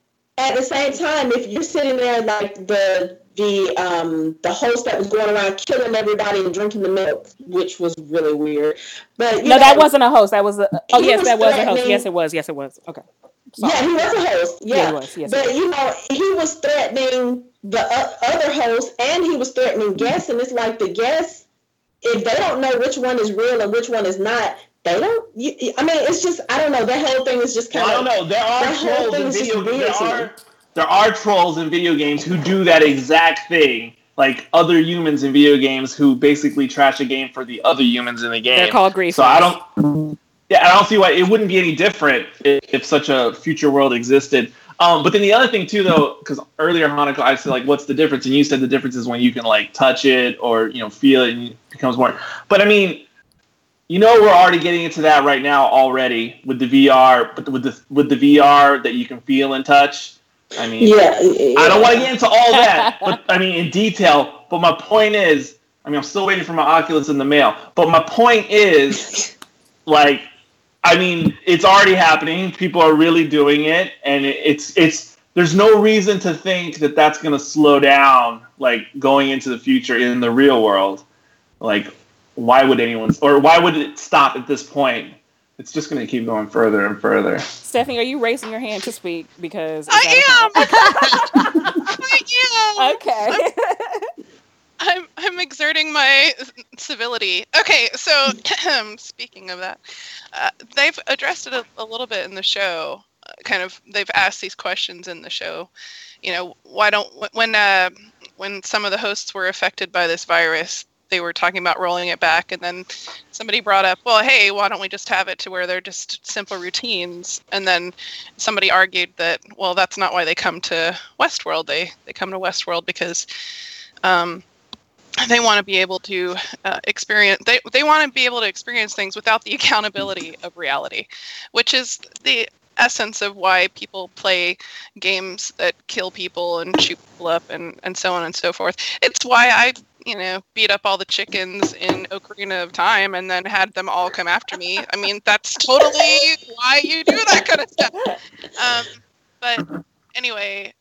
at the same time, if you're sitting there like the the um the host that was going around killing everybody and drinking the milk, which was really weird. But you No, know, that wasn't a host. That was a. Oh, he yes, was that was a host. threatening- Yes, it was. Yes, it was. Okay. Sorry. Yeah, he was a host. Yeah, Yeah, he was. Yes, he but you know, he was threatening the uh, other host, and he was threatening guests. And it's like the guests, if they don't know which one is real and which one is not, they don't. You, I mean, it's just, I don't know. That whole thing is just kind Well, of. I don't know. There are that whole trolls thing in is just video. weird There to me. are there are trolls in video games who do that exact thing. Like other humans in video games who basically trash a game for the other humans in the game. They're called griefers. So I don't. Yeah, I don't see why it wouldn't be any different if, if such a future world existed. Um, but then the other thing too, though, because earlier Hanukkah, I said like, what's the difference? And you said the difference is when you can like touch it or you know feel it, and it becomes more. But I mean, you know, we're already getting into that right now already with the V R, but with the with the V R that you can feel and touch. I mean, Yeah, yeah. I don't want to get into all that, but I mean in detail. But my point is, I mean, I'm still waiting for my Oculus in the mail. But my point is, like, I mean, it's already happening. People are really doing it, and it, it's it's. There's no reason to think that that's going to slow down, like going into the future in the real world. Like, why would anyone, or why would it stop at this point? It's just going to keep going further and further. Stephanie, are you raising your hand to speak? Because I am. I am. Okay. I'm I'm exerting my civility. Okay, so speaking of that, uh, they've addressed it a, a little bit in the show. Uh, kind of, they've asked these questions in the show. You know, why don't when uh, when some of the hosts were affected by this virus, they were talking about rolling it back, and then somebody brought up, well, hey, why don't we just have it to where they're just simple routines? And then somebody argued that, well, that's not why they come to Westworld. They they come to Westworld because um, they want to be able to uh, experience. They they want to be able to experience things without the accountability of reality, which is the essence of why people play games that kill people and shoot people up and, and so on and so forth. It's why I, you know, beat up all the chickens in Ocarina of Time and then had them all come after me. I mean, that's totally why you do that kind of stuff. Um, but anyway,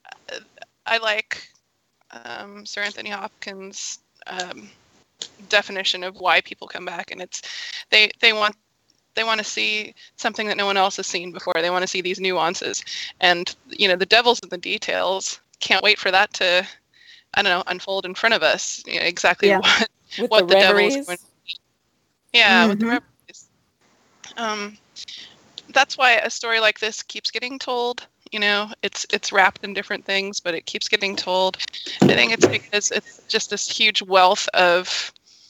I like um, Sir Anthony Hopkins' um, definition of why people come back, and it's they they want they want to see something that no one else has seen before. They want to see these nuances, and you know, the devil's in the details. Can't wait for that to, I don't know, unfold in front of us. You know, exactly Yeah. what With what the the, devil's reveries? going to be. Yeah, with the Mhm. reveries. Um, that's why a story like this keeps getting told. You know, it's it's wrapped in different things, but it keeps getting told. I think it's because it's just this huge wealth of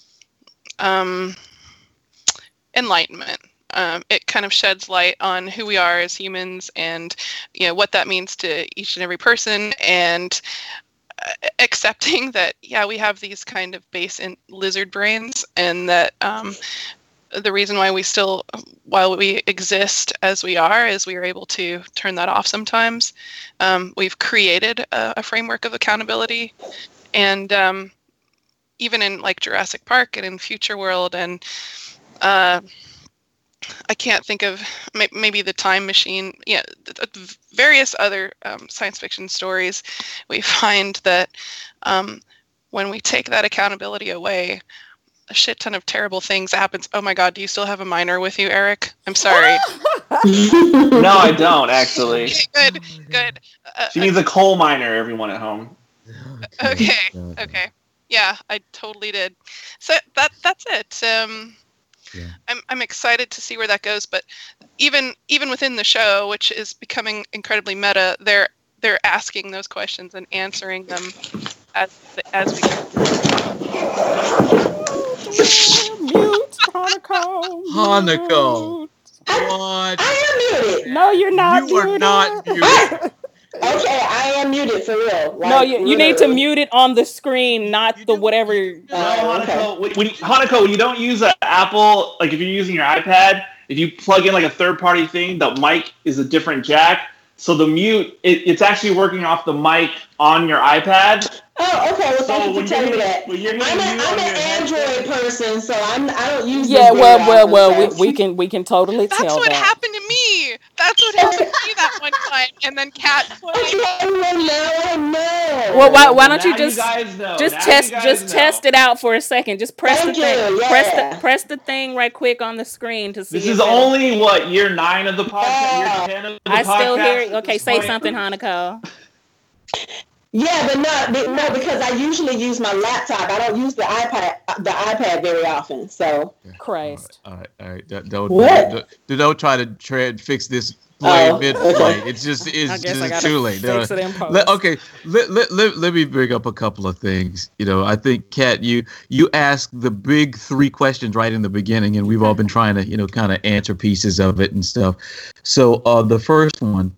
um, enlightenment. Um, it kind of sheds light on who we are as humans, and you know what that means to each and every person, and uh, accepting that yeah, we have these kind of base in lizard brains, and that um, the reason why we still, while we exist as we are, is we are able to turn that off sometimes. Um, we've created a, a framework of accountability, and um, even in like Jurassic Park and in Future World, and uh, I can't think of may- maybe the Time Machine. Yeah, th- th- various other um, science fiction stories. We find that um, when we take that accountability away, a shit ton of terrible things happens. Oh my God, do you still have a minor with you, Eric? I'm sorry. No, I don't actually. Okay, good, good. Uh, She needs a coal miner, everyone at home. okay, okay. Yeah, I totally did. So that that's it. Um, Yeah. I'm I'm excited to see where that goes. But even even within the show, which is becoming incredibly meta, they're they're asking those questions and answering them as as we go. Mute, Hanako. Hanako. What? I am muted. No, you're not. You are muted. not muted. Okay, I am muted for real. Like, No, you, you need to literally. mute it on the screen, not the whatever. No, Oh, okay. Hanako, when, when, Hanako, when you don't use an Apple, like if you're using your iPad, if you plug in like a third-party thing, the mic is a different jack. So the mute, it, it's actually working off the mic on your iPad. Oh, okay. Well, So thank you when for telling me you're- that. when you're I'm, hitting a, mute I'm on an your Android headset- person, so I'm I don't use. Yeah, this well, very well, well, often, we, so- we can we can totally That's tell what that. happened to me. That's what happened to me that one time. And then Kat put Okay, well, now I know. Well, why, why Now don't you you just guys know. just Now test you guys just know. test it out for a second? Just press Thank the thing. you, Press yeah. the press the thing right quick on the screen to see. This if is it'll- only what year nine of the podcast. Yeah. Year ten of the I podcast. still hear. at Okay, this say point. something, Hanako. Yeah, but not but no, because I usually use my laptop. I don't use the iPad the iPad very often. So Christ. All right, all right. Don't don't, What? don't, don't try to try and fix this play Oh, mid okay. play. It's just I it's guess I just gotta too late. No, fix it in post. Let, okay, let, let, let, let me bring up a couple of things. You know, I think, Kat, you you asked the big three questions right in the beginning, and we've all been trying to, you know, kind of answer pieces of it and stuff. So uh, the first one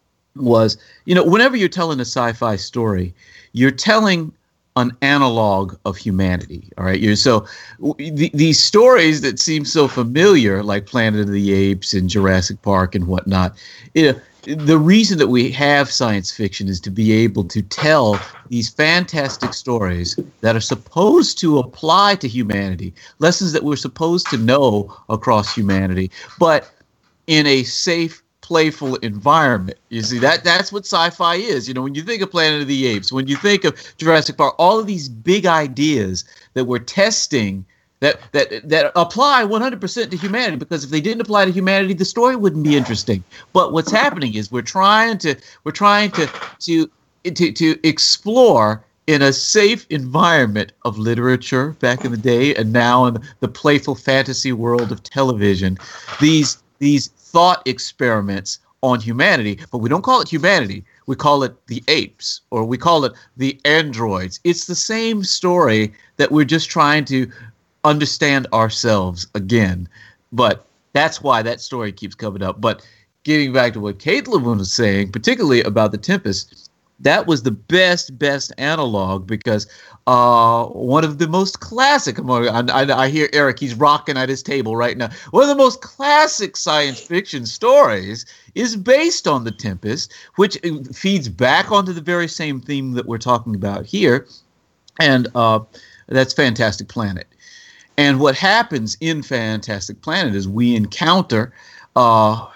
was, you know, whenever you're telling a sci-fi story, you're telling an analog of humanity. All right. You're so w- the, these stories that seem so familiar, like Planet of the Apes and Jurassic Park and whatnot, you know, the reason that we have science fiction is to be able to tell these fantastic stories that are supposed to apply to humanity, lessons that we're supposed to know across humanity, but in a safe, playful environment. You see, that that's what sci-fi is. You know, when you think of Planet of the Apes, when you think of Jurassic Park, all of these big ideas that we're testing that that that apply one hundred percent to humanity, because if they didn't apply to humanity, the story wouldn't be interesting. But what's happening is we're trying to we're trying to to to, to explore in a safe environment of literature back in the day, and now in the playful fantasy world of television, these these thought experiments on humanity. But we don't call it humanity. We call it the apes, or we call it the androids. It's the same story that we're just trying to understand ourselves again. But that's why that story keeps coming up. But getting back to what Caitlin was saying, particularly about the Tempest, that was the best, best analog, because uh, one of the most classic, I, I, I hear Eric, he's rocking at his table right now. One of the most classic science fiction stories is based on the Tempest, which feeds back onto the very same theme that we're talking about here. And uh, that's Fantastic Planet. And what happens in Fantastic Planet is we encounter uh,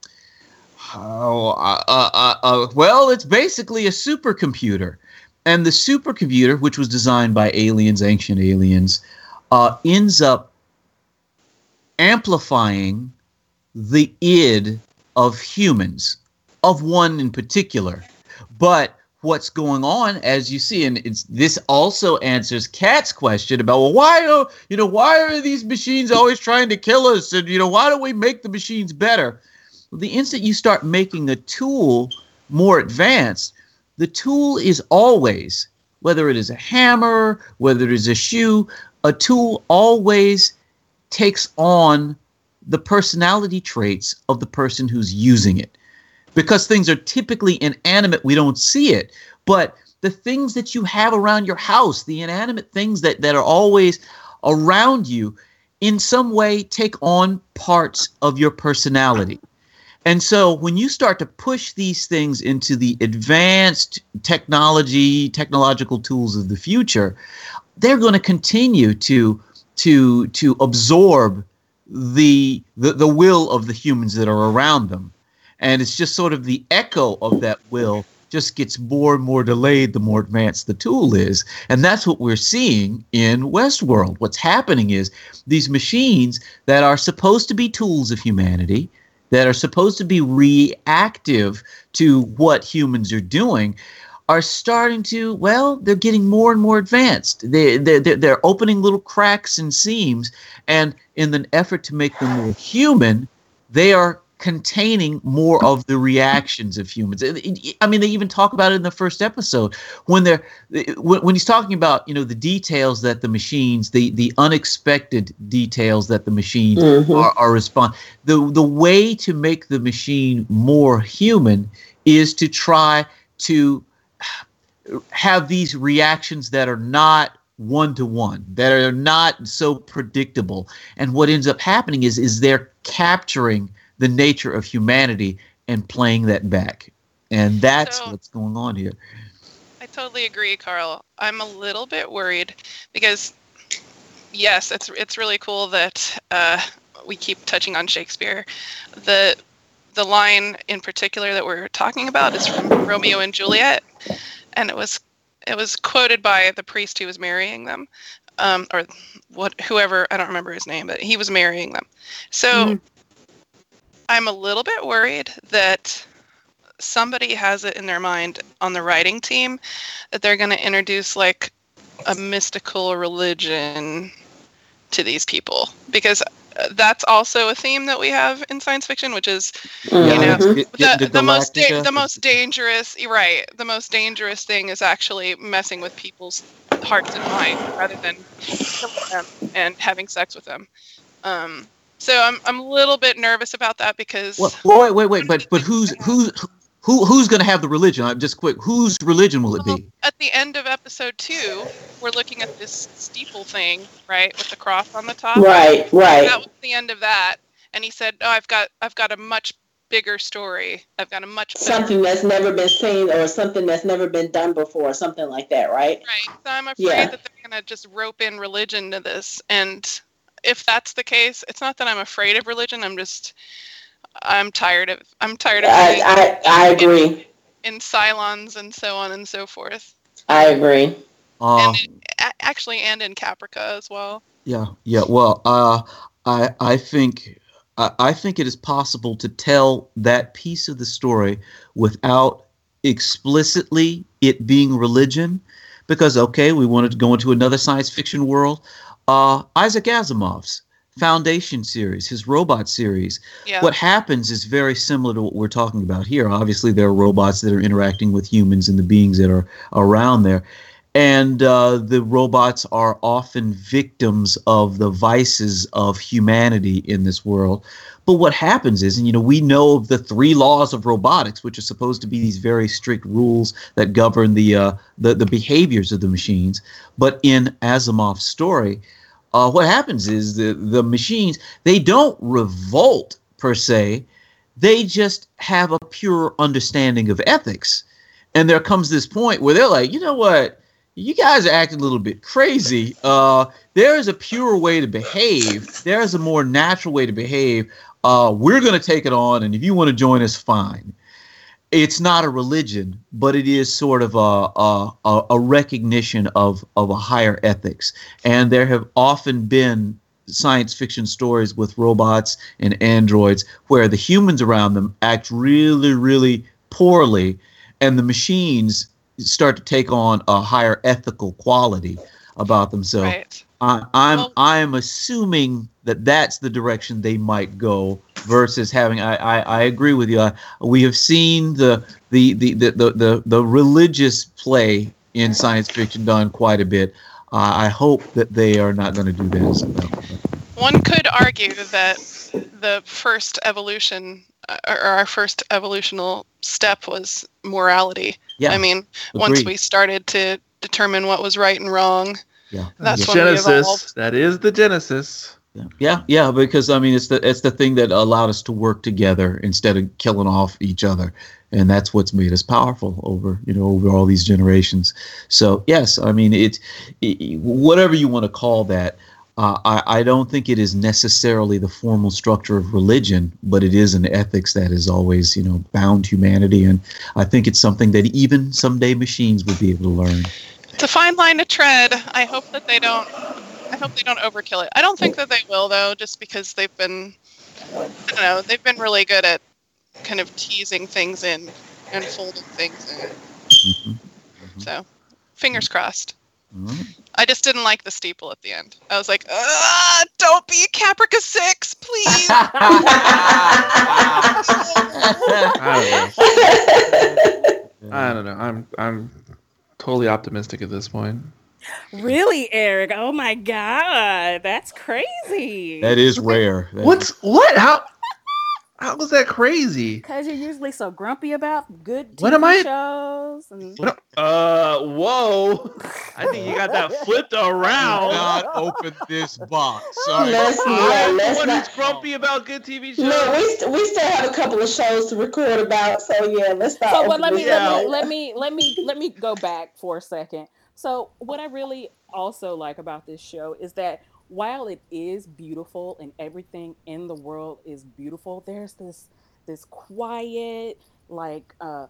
Oh, uh, uh, uh, well, it's basically a supercomputer. And the supercomputer, which was designed by aliens, ancient aliens, uh, ends up amplifying the id of humans, of one in particular. But what's going on, as you see, and it's this also answers Kat's question about, well, why are, you know, why are these machines always trying to kill us? And, you know, why don't we make the machines better? The instant you start making a tool more advanced, the tool is always, whether it is a hammer, whether it is a shoe, a tool always takes on the personality traits of the person who's using it. Because things are typically inanimate, we don't see it. But the things that you have around your house, the inanimate things that, that are always around you, in some way take on parts of your personality. And so when you start to push these things into the advanced technology, technological tools of the future, they're going to continue to to to absorb the, the the will of the humans that are around them. And it's just sort of the echo of that will just gets more and more delayed the more advanced the tool is. And that's what we're seeing in Westworld. What's happening is these machines that are supposed to be tools of humanity, that are supposed to be reactive to what humans are doing, are starting to, well, they're getting more and more advanced. They, they, they're, they're opening little cracks and seams, and in an effort to make them more human, they are containing more of the reactions of humans. I mean, they even talk about it in the first episode when they're when he's talking about, you know, the details that the machines, the the unexpected details that the machines mm-hmm. are, are respond. The the way to make the machine more human is to try to have these reactions that are not one-to-one, that are not so predictable. And what ends up happening is, is they're capturing the nature of humanity and playing that back. And that's so, what's going on here. I totally agree, Carl. I'm a little bit worried because, yes, it's it's really cool that uh, we keep touching on Shakespeare. The the line in particular that we're talking about is from Romeo and Juliet, and it was it was quoted by the priest who was marrying them, um, or what whoever, I don't remember his name, but he was marrying them. So mm-hmm. I'm a little bit worried that somebody has it in their mind on the writing team that they're going to introduce like a mystical religion to these people, because that's also a theme that we have in science fiction, which is, mm-hmm. you know, the, the, the most da- the most dangerous. You're right. The most dangerous thing is actually messing with people's hearts and minds rather than killing them and having sex with them. Um, so I'm I'm a little bit nervous about that because. Well, wait, wait, wait, but but who's who's who who's going to have the religion? I'm just quick. Whose religion will it well, be? At the end of episode two, we're looking at this steeple thing, right, with the cross on the top. Right, right. That was the end of that, and he said, "Oh, I've got, I've got a much bigger story. I've got a much better something that's never been seen or something that's never been done before, something like that, right?" Right. So I'm afraid yeah. that they're gonna just rope in religion to this, and if that's the case, it's not that I'm afraid of religion. I'm just, I'm tired of, I'm tired of. I I, I agree. In, in Cylons and so on and so forth. I agree. Uh, and in, actually, and in Caprica as well. Yeah, yeah. Well, uh, I I think I, I think it is possible to tell that piece of the story without explicitly it being religion, because okay, we wanted to go into another science fiction world. Uh, Isaac Asimov's Foundation series, his robot series. Yeah. What happens is very similar to what we're talking about here. Obviously, there are robots that are interacting with humans and the beings that are around there. And uh, the robots are often victims of the vices of humanity in this world. But what happens is, and you know, we know of the three laws of robotics, which are supposed to be these very strict rules that govern the uh, the, the behaviors of the machines. But in Asimov's story, uh, what happens is the the machines, they don't revolt per se. They just have a pure understanding of ethics. And there comes this point where they're like, you know what? You guys are acting a little bit crazy. Uh, there is a pure way to behave. There is a more natural way to behave. Uh, we're going to take it on, and if you want to join us, fine. It's not a religion, but it is sort of a a, a recognition of, of a higher ethics. And there have often been science fiction stories with robots and androids where the humans around them act really, really poorly, and the machines start to take on a higher ethical quality about themselves. Right. I, I'm well, I'm assuming that that's the direction they might go versus having. I, I, I agree with you. I, we have seen the the, the, the, the, the the religious play in science fiction done quite a bit. Uh, I hope that they are not going to do this. One could argue that the first evolution, or our first evolutional step, was morality. Yeah, I mean, agreed. Once we started to determine what was right and wrong, yeah, that's yeah. when we Genesis. evolved. That is the Genesis. Yeah. yeah, yeah, because I mean, it's the it's the thing that allowed us to work together instead of killing off each other, and that's what's made us powerful over you know over all these generations. So yes, I mean it's it, whatever you want to call that. Uh, I, I don't think it is necessarily the formal structure of religion, but it is an ethics that is always, you know, bound humanity. And I think it's something that even someday machines will be able to learn. It's a fine line to tread. I hope that they don't. I hope they don't overkill it. I don't think that they will, though, just because they've been. I don't know. They've been really good at kind of teasing things in and folding things in. Mm-hmm. Mm-hmm. So, fingers crossed. Mm-hmm. I just didn't like the steeple at the end. I was like, ah, don't be a Caprica six, please. I don't know. I don't know. I'm I'm totally optimistic at this point. Really, Eric? Oh my God, that's crazy. That is rare. That What's what? How how was that crazy? Because you're usually so grumpy about good T V What am I- shows. And... What, uh, whoa! I think you got that flipped around. Do not open this box. Sorry. Let's, yeah, I'm the let's one not. who's grumpy about good T V shows. No, we, st- we still have a couple of shows to record about, so yeah, let's start. So, but let me, Yeah. let me let me let me let me go back for a second. So, what I really also like about this show is that while it is beautiful and everything in the world is beautiful, there's this this quiet like uh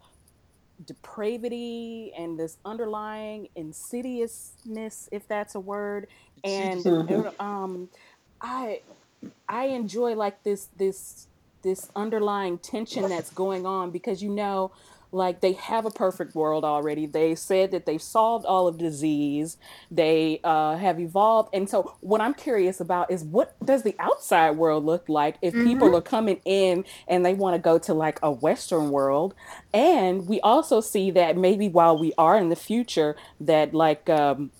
depravity and this underlying insidiousness, if that's a word. And Mhm. um I I enjoy like this this this underlying tension that's going on because you know like they have a perfect world already. They said that they've solved all of disease. They uh, have evolved. And so what I'm curious about is what does the outside world look like if people are coming in and they want to go to like a Western world? And we also see that maybe while we are in the future that like um,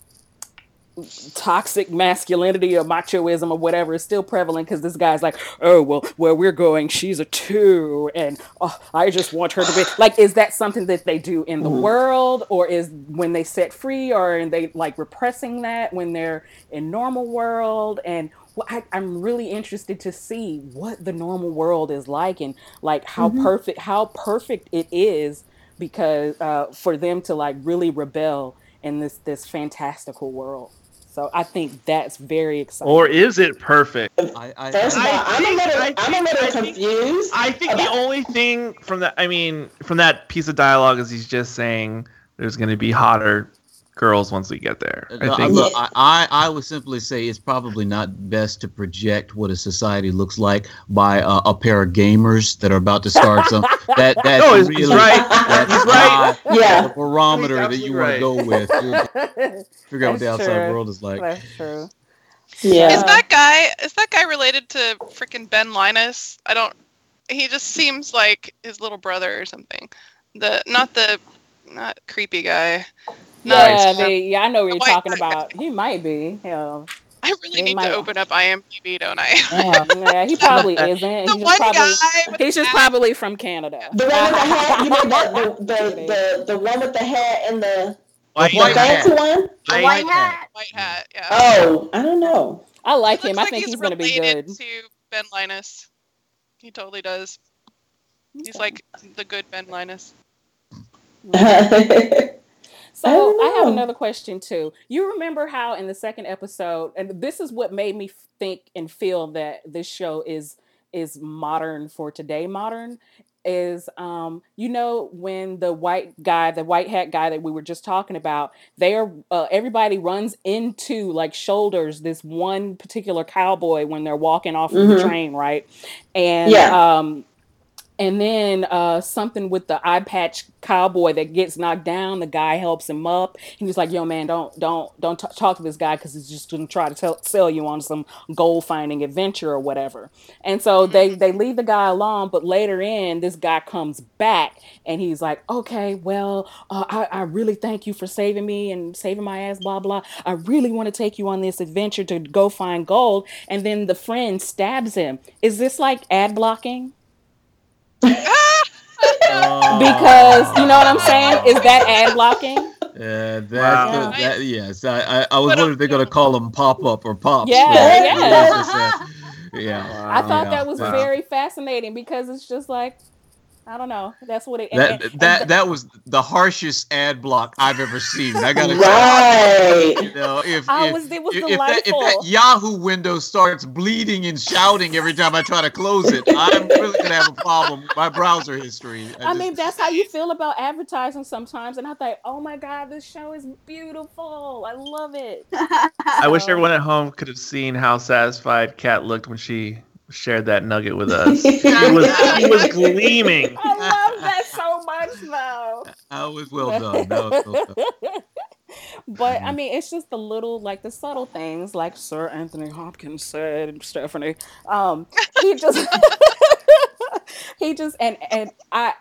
toxic masculinity or machoism or whatever is still prevalent because this guy's like, oh, well, where we're going, she's a two. And oh, I just want her to be like, is that something that they do in the world or is when they set free or are they like repressing that when they're in normal world? And well, I, I'm really interested to see what the normal world is like and like how perfect, how perfect it is because uh, for them to like really rebel in this, this fantastical world. So I think that's very exciting. Or is it perfect? I, I, First of all, I I'm a think- little, I I'm a think- little I think- confused. I think the about- only thing from that, I mean, from that piece of dialogue is he's just saying there's going to be hotter girls once we get there. I No, I, think. look, I, I I would simply say it's probably not best to project what a society looks like by uh, a pair of gamers that are about to start some. That that's No, he's- really he's right. that's He's right. not Yeah. the barometer He's that you want to go with. to Figure out what the That's outside true. world is like. That's true. Yeah. Is that guy? Is that guy related to freaking Ben Linus? I don't. He just seems like his little brother or something. The not the not creepy guy. Yeah, Not, the, yeah, I know what the you're white talking guy. about. He might be. Yeah, I really He need might- to open up IMDb, don't I? yeah, yeah, he probably isn't. the He's just one probably guy. With he's the just hat. probably from Canada. The one with the hat, you know, the the, the, the, the one with the hat and the, White the White fancy hat. one? The I- white hat. White hat. Yeah. Oh, I don't know. I like He him. looks I like think he's, he's gonna be related good. to Ben Linus. He totally does. He's like the good Ben Linus. So I don't I have know. another question too. You remember how in the second episode, and this is what made me think and feel that this show is is modern for today. Modern is, um, you know, when the white guy, the white hat guy that we were just talking about, they are uh, everybody runs into like shoulders this one particular cowboy when they're walking off of the Mhm. train, right? And Yeah. um, and then uh, something with the eye patch cowboy that gets knocked down. The guy helps him up. And he's like, "Yo, man, don't don't don't t- talk to this guy because he's just gonna try to tell, sell you on some gold finding adventure or whatever." And so they they leave the guy alone. But later in, this guy comes back and he's like, "Okay, well, uh, I I really thank you for saving me and saving my ass. Blah blah. I really want to take you on this adventure to go find gold." And then the friend stabs him. Is this like ad blocking? Because you know what I'm saying? Is that ad blocking? Yeah, that's Wow. the, that. Yes, I, I, I was wondering if they're gonna call them pop up or pops. Yeah, but yeah. it's just, uh, yeah. I thought yeah, that was wow. very fascinating because it's just like I don't know. That's what it. And, That and, that and that was the harshest ad block I've ever seen. I gotta Right. tell you, you know, if I if, was- it was if, if that, if delightful. that Yahoo window starts bleeding and shouting every time I try to close it, I'm really gonna have a problem with my browser history. I just- mean, that's how you feel about advertising sometimes. And I thought, oh my God, this show is beautiful. I love it. I wish So- everyone at home could have seen how satisfied Kat looked when she shared that nugget with us. She was, she was gleaming. I love that so much, though. That was well done. That was well done. But I mean, it's just the little, like the subtle things, like Sir Anthony Hopkins said, Stephanie. Um, he just, he just, and and I,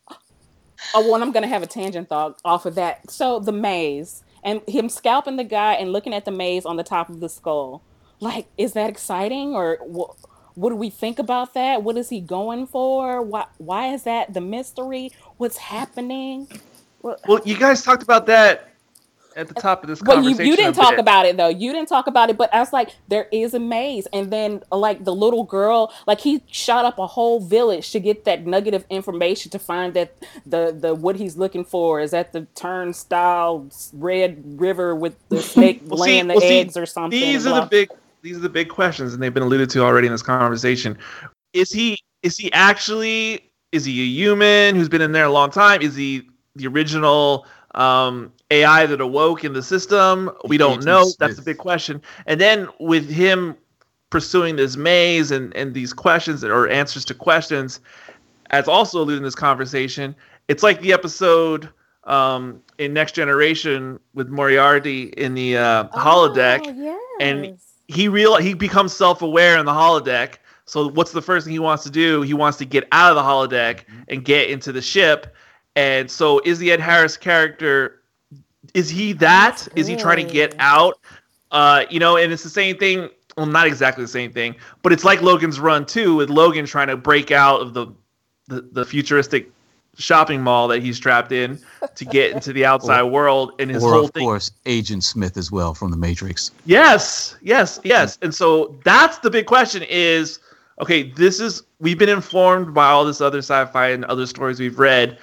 oh, well, I'm gonna have a tangent thought off of that. So the maze and him scalping the guy and looking at the maze on the top of the skull, like, is that exciting or what? What do we think about that? What is he going for? Why? Why is that the mystery? What's happening? What- Well, you guys talked about that at the top of this Well, you, conversation. you a didn't talk bit. about it though. You didn't talk about it, but I was like, there is a maze, and then like the little girl, like he shot up a whole village to get that nugget of information to find that the the what he's looking for is at the turnstile red river with the snake Well, see- laying the well, see, eggs or something. These and are the blah. big these are the big questions, and they've been alluded to already in this conversation. Is he is he actually is he a human who's been in there a long time? Is he the original um, A I that awoke in the system? We don't Agent know. Smith. That's the big question. And then with him pursuing this maze and, and these questions or answers to questions, as also alluded in this conversation, it's like the episode um, in Next Generation with Moriarty in the uh, holodeck. Oh, yes. and he real he becomes self-aware in the holodeck. So what's the first thing he wants to do? He wants to get out of the holodeck and get into the ship. And so is the Ed Harris character, is he that? That's Is he trying to get good. out? Uh, you know, and it's the same thing. Well, not exactly the same thing, but it's like Logan's Run too, with Logan trying to break out of the the, the futuristic shopping mall that he's trapped in to get into the outside Or- world. And his or whole of thing. course, Agent Smith as well from the Matrix. Yes, yes, yes. And so that's the big question is, okay, this is, we've been informed by all this other sci-fi and other stories we've read.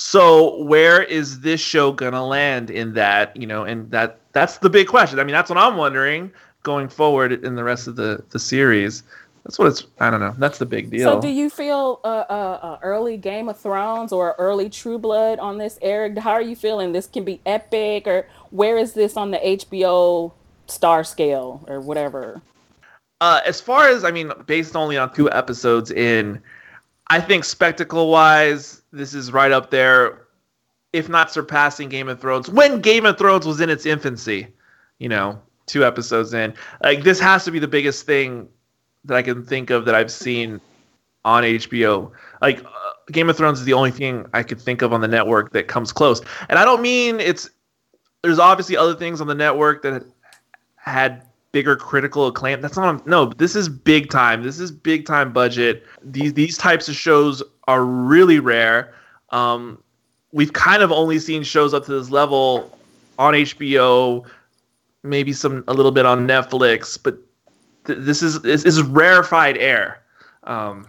So where is this show going to land in that, you know, and that that's the big question. I mean, that's what I'm wondering going forward in the rest of the, the series. That's what it's, I don't know. That's the big deal. So do you feel uh, uh, uh, early Game of Thrones or early True Blood on this, Eric? How are you feeling? This can be epic, or where is this on the H B O star scale or whatever? Uh, as far as, I mean, based only on two episodes in, I think spectacle-wise, this is right up there, if not surpassing Game of Thrones. When Game of Thrones was in its infancy, you know, two episodes in. Like, this has to be the biggest thing that I can think of that I've seen on H B O. Like, uh, Game of Thrones is the only thing I could think of on the network that comes close. And I don't mean it's... There's obviously other things on the network that had bigger critical acclaim. That's not... No, this is big time. This is big time budget. These these types of shows are really rare. Um, we've kind of only seen shows up to this level on H B O, maybe some a little bit on Netflix, but th- this is this is rarefied air. Um,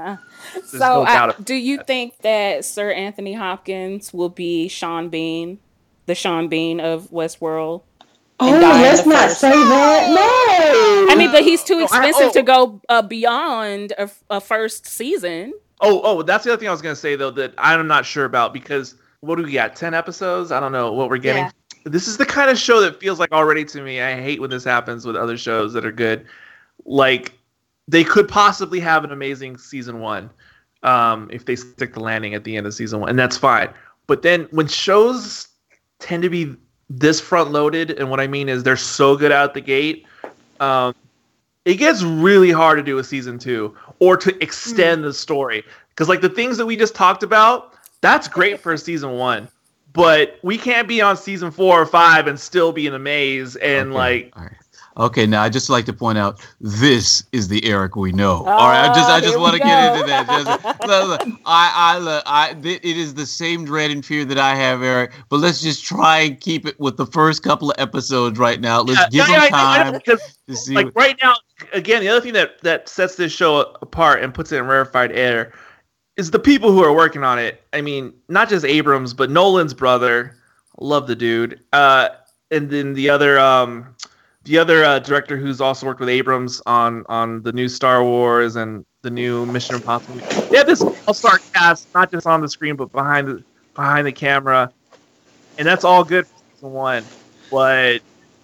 So, no I- doubt of do you think that Sir Anthony Hopkins will be Sean Bean, the Sean Bean of Westworld? Oh, and die in let's the not first- say that. No. I mean, but he's too No, I- expensive oh. to go uh, beyond a, a first season. oh, oh, that's the other thing I was gonna say though that I'm not sure about because what do we got? Ten episodes? I don't know what we're getting. Yeah. This is the kind of show that feels like already to me. I hate when this happens with other shows that are good. Like they could possibly have an amazing season one um, if they stick the landing at the end of season one, and that's fine. But then when shows tend to be this front loaded, and what I mean is they're so good out the gate, um, it gets really hard to do a season two or to extend the story. Because like the things that we just talked about, that's great for season one. But we can't be on season four or five and still be in a maze and Okay, like all right. Okay, now I just like to point out this is the Eric we know. all right, I just I Oh, just here want to we get go. into that. Just, look, look, I I look, I th- it is the same dread and fear that I have, Eric. But let's just try and keep it with the first couple of episodes right now. Let's Yeah, give yeah, them yeah, I know, time because, to see. like right now, again, the other thing that that sets this show apart and puts it in rarefied air is the people who are working on it. I mean, not just Abrams, but Nolan's brother. Love the dude. Uh, and then the other, um, the other uh, director who's also worked with Abrams on on the new Star Wars and the new Mission Impossible. They have this all-star cast, not just on the screen, but behind the behind the camera, and that's all good for season one. But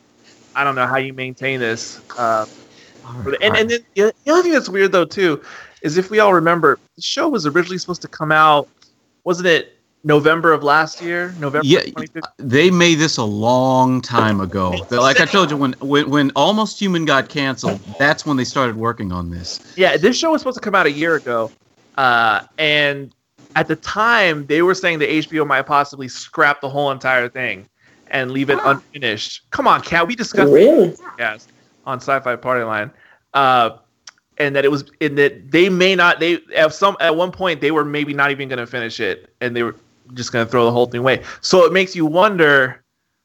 I don't know how you maintain this. Uh, and and then the other thing that's weird though too is if we all remember, the show was originally supposed to come out, wasn't it November of last year? November. Yeah, they made this a long time ago. Like I told you, when, when when Almost Human got canceled, that's when they started working on this. Yeah, this show was supposed to come out a year ago, uh, and at the time they were saying that H B O might possibly scrap the whole entire thing and leave it unfinished. Come on, Kat, we discussed really? this podcast on Sci-Fi Party Line, uh, and that it was in that they may not they at some at one point they were maybe not even going to finish it, and they were just going to throw the whole thing away. So it makes you wonder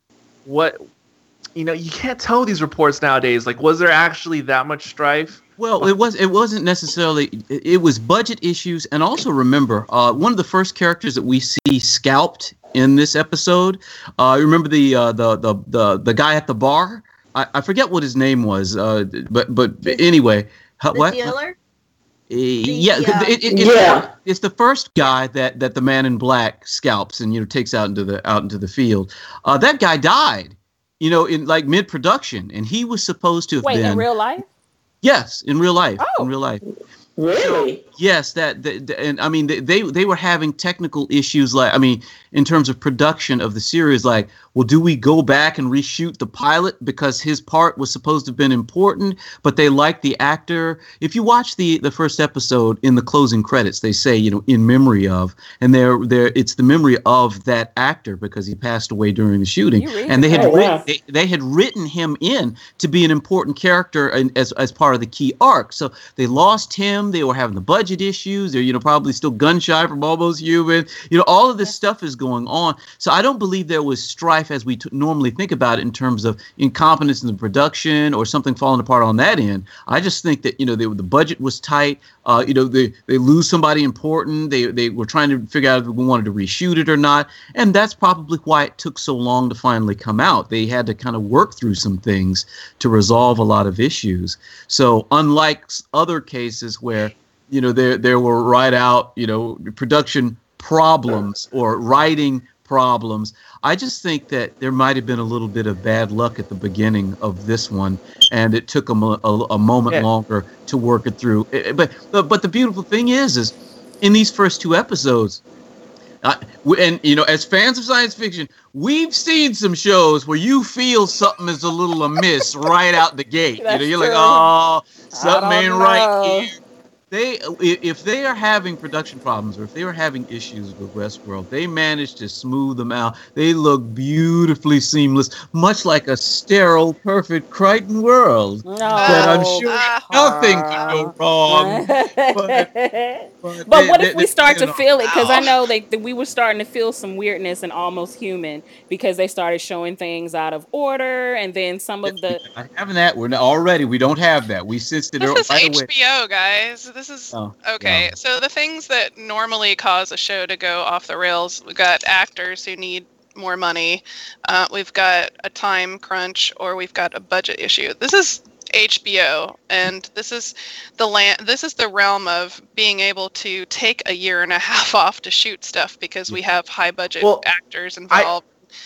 what, you know, you can't tell these reports nowadays. Like, was there actually that much strife? Well, it was. It wasn't necessarily. It, it was budget issues, and also remember, uh, one of the first characters that we see scalped in this episode. Uh, remember the uh, the the the the guy at the bar? I, I forget what his name was. Uh, but but anyway, The what? dealer? Uh, yeah, The, uh, it, it, it's, Yeah. it's the first guy that, that the man in black scalps and you know takes out into the out into the field. Uh, that guy died, you know, in like mid production, and he was supposed to have Wait, been. in real life? Yes, in real life. Oh. In real life. Really? Yes, that, that and I mean they, they they were having technical issues, like I mean in terms of production of the series, like, well, do we go back and reshoot the pilot because his part was supposed to have been important, but they liked the actor. If you watch the the first episode, in the closing credits, they say, you know, in memory of, and they're there it's the memory of that actor because he passed away during the shooting, You read and they had Oh, written, wow. they, they had written him in to be an important character and as as part of the key arc. So they lost him. They were having the budget issues. They're, you know, probably still gun shy from Almost Human. You know, all of this stuff is going on. So I don't believe there was strife as we t- normally think about it in terms of incompetence in the production or something falling apart on that end. I just think that, you know, they, the budget was tight. Uh, you know, they, they lose somebody important. They they were trying to figure out if we wanted to reshoot it or not. And that's probably why it took so long to finally come out. They had to kind of work through some things to resolve a lot of issues. So unlike s- other cases where, you know, there there were right out, you know, production problems or writing problems, I just think that there might have been a little bit of bad luck at the beginning of this one, and it took them a, a, a moment Yeah. longer to work it through. Eh, But, but but the beautiful thing is, is in these first two episodes, uh, we- and you know, as fans of science fiction, we've seen some shows where you feel something is a little amiss right out the gate. You know, That's you're like, true. oh, something don't ain't right know. here. They, i- if they are having production problems or if they are having issues with Westworld, they manage to smooth them out. They look beautifully seamless, much like a sterile, perfect Crichton world. No. That I'm sure Ah. nothing can go wrong. but But, what they- if we they- start you to know, feel it? Because I Ow. know they, that we were starting to feel some weirdness in Almost Human because they started showing things out of order, and then some of the we're not having that. We're not, already. We don't have that. We sensed it This is right away. H B O, guys. This is Oh, okay. yeah. So the things that normally cause a show to go off the rails, we've got actors who need more money, uh, we've got a time crunch, or we've got a budget issue. This is H B O, and this is the land. This is the realm of being able to take a year and a half off to shoot stuff because we have high budget Well, actors involved.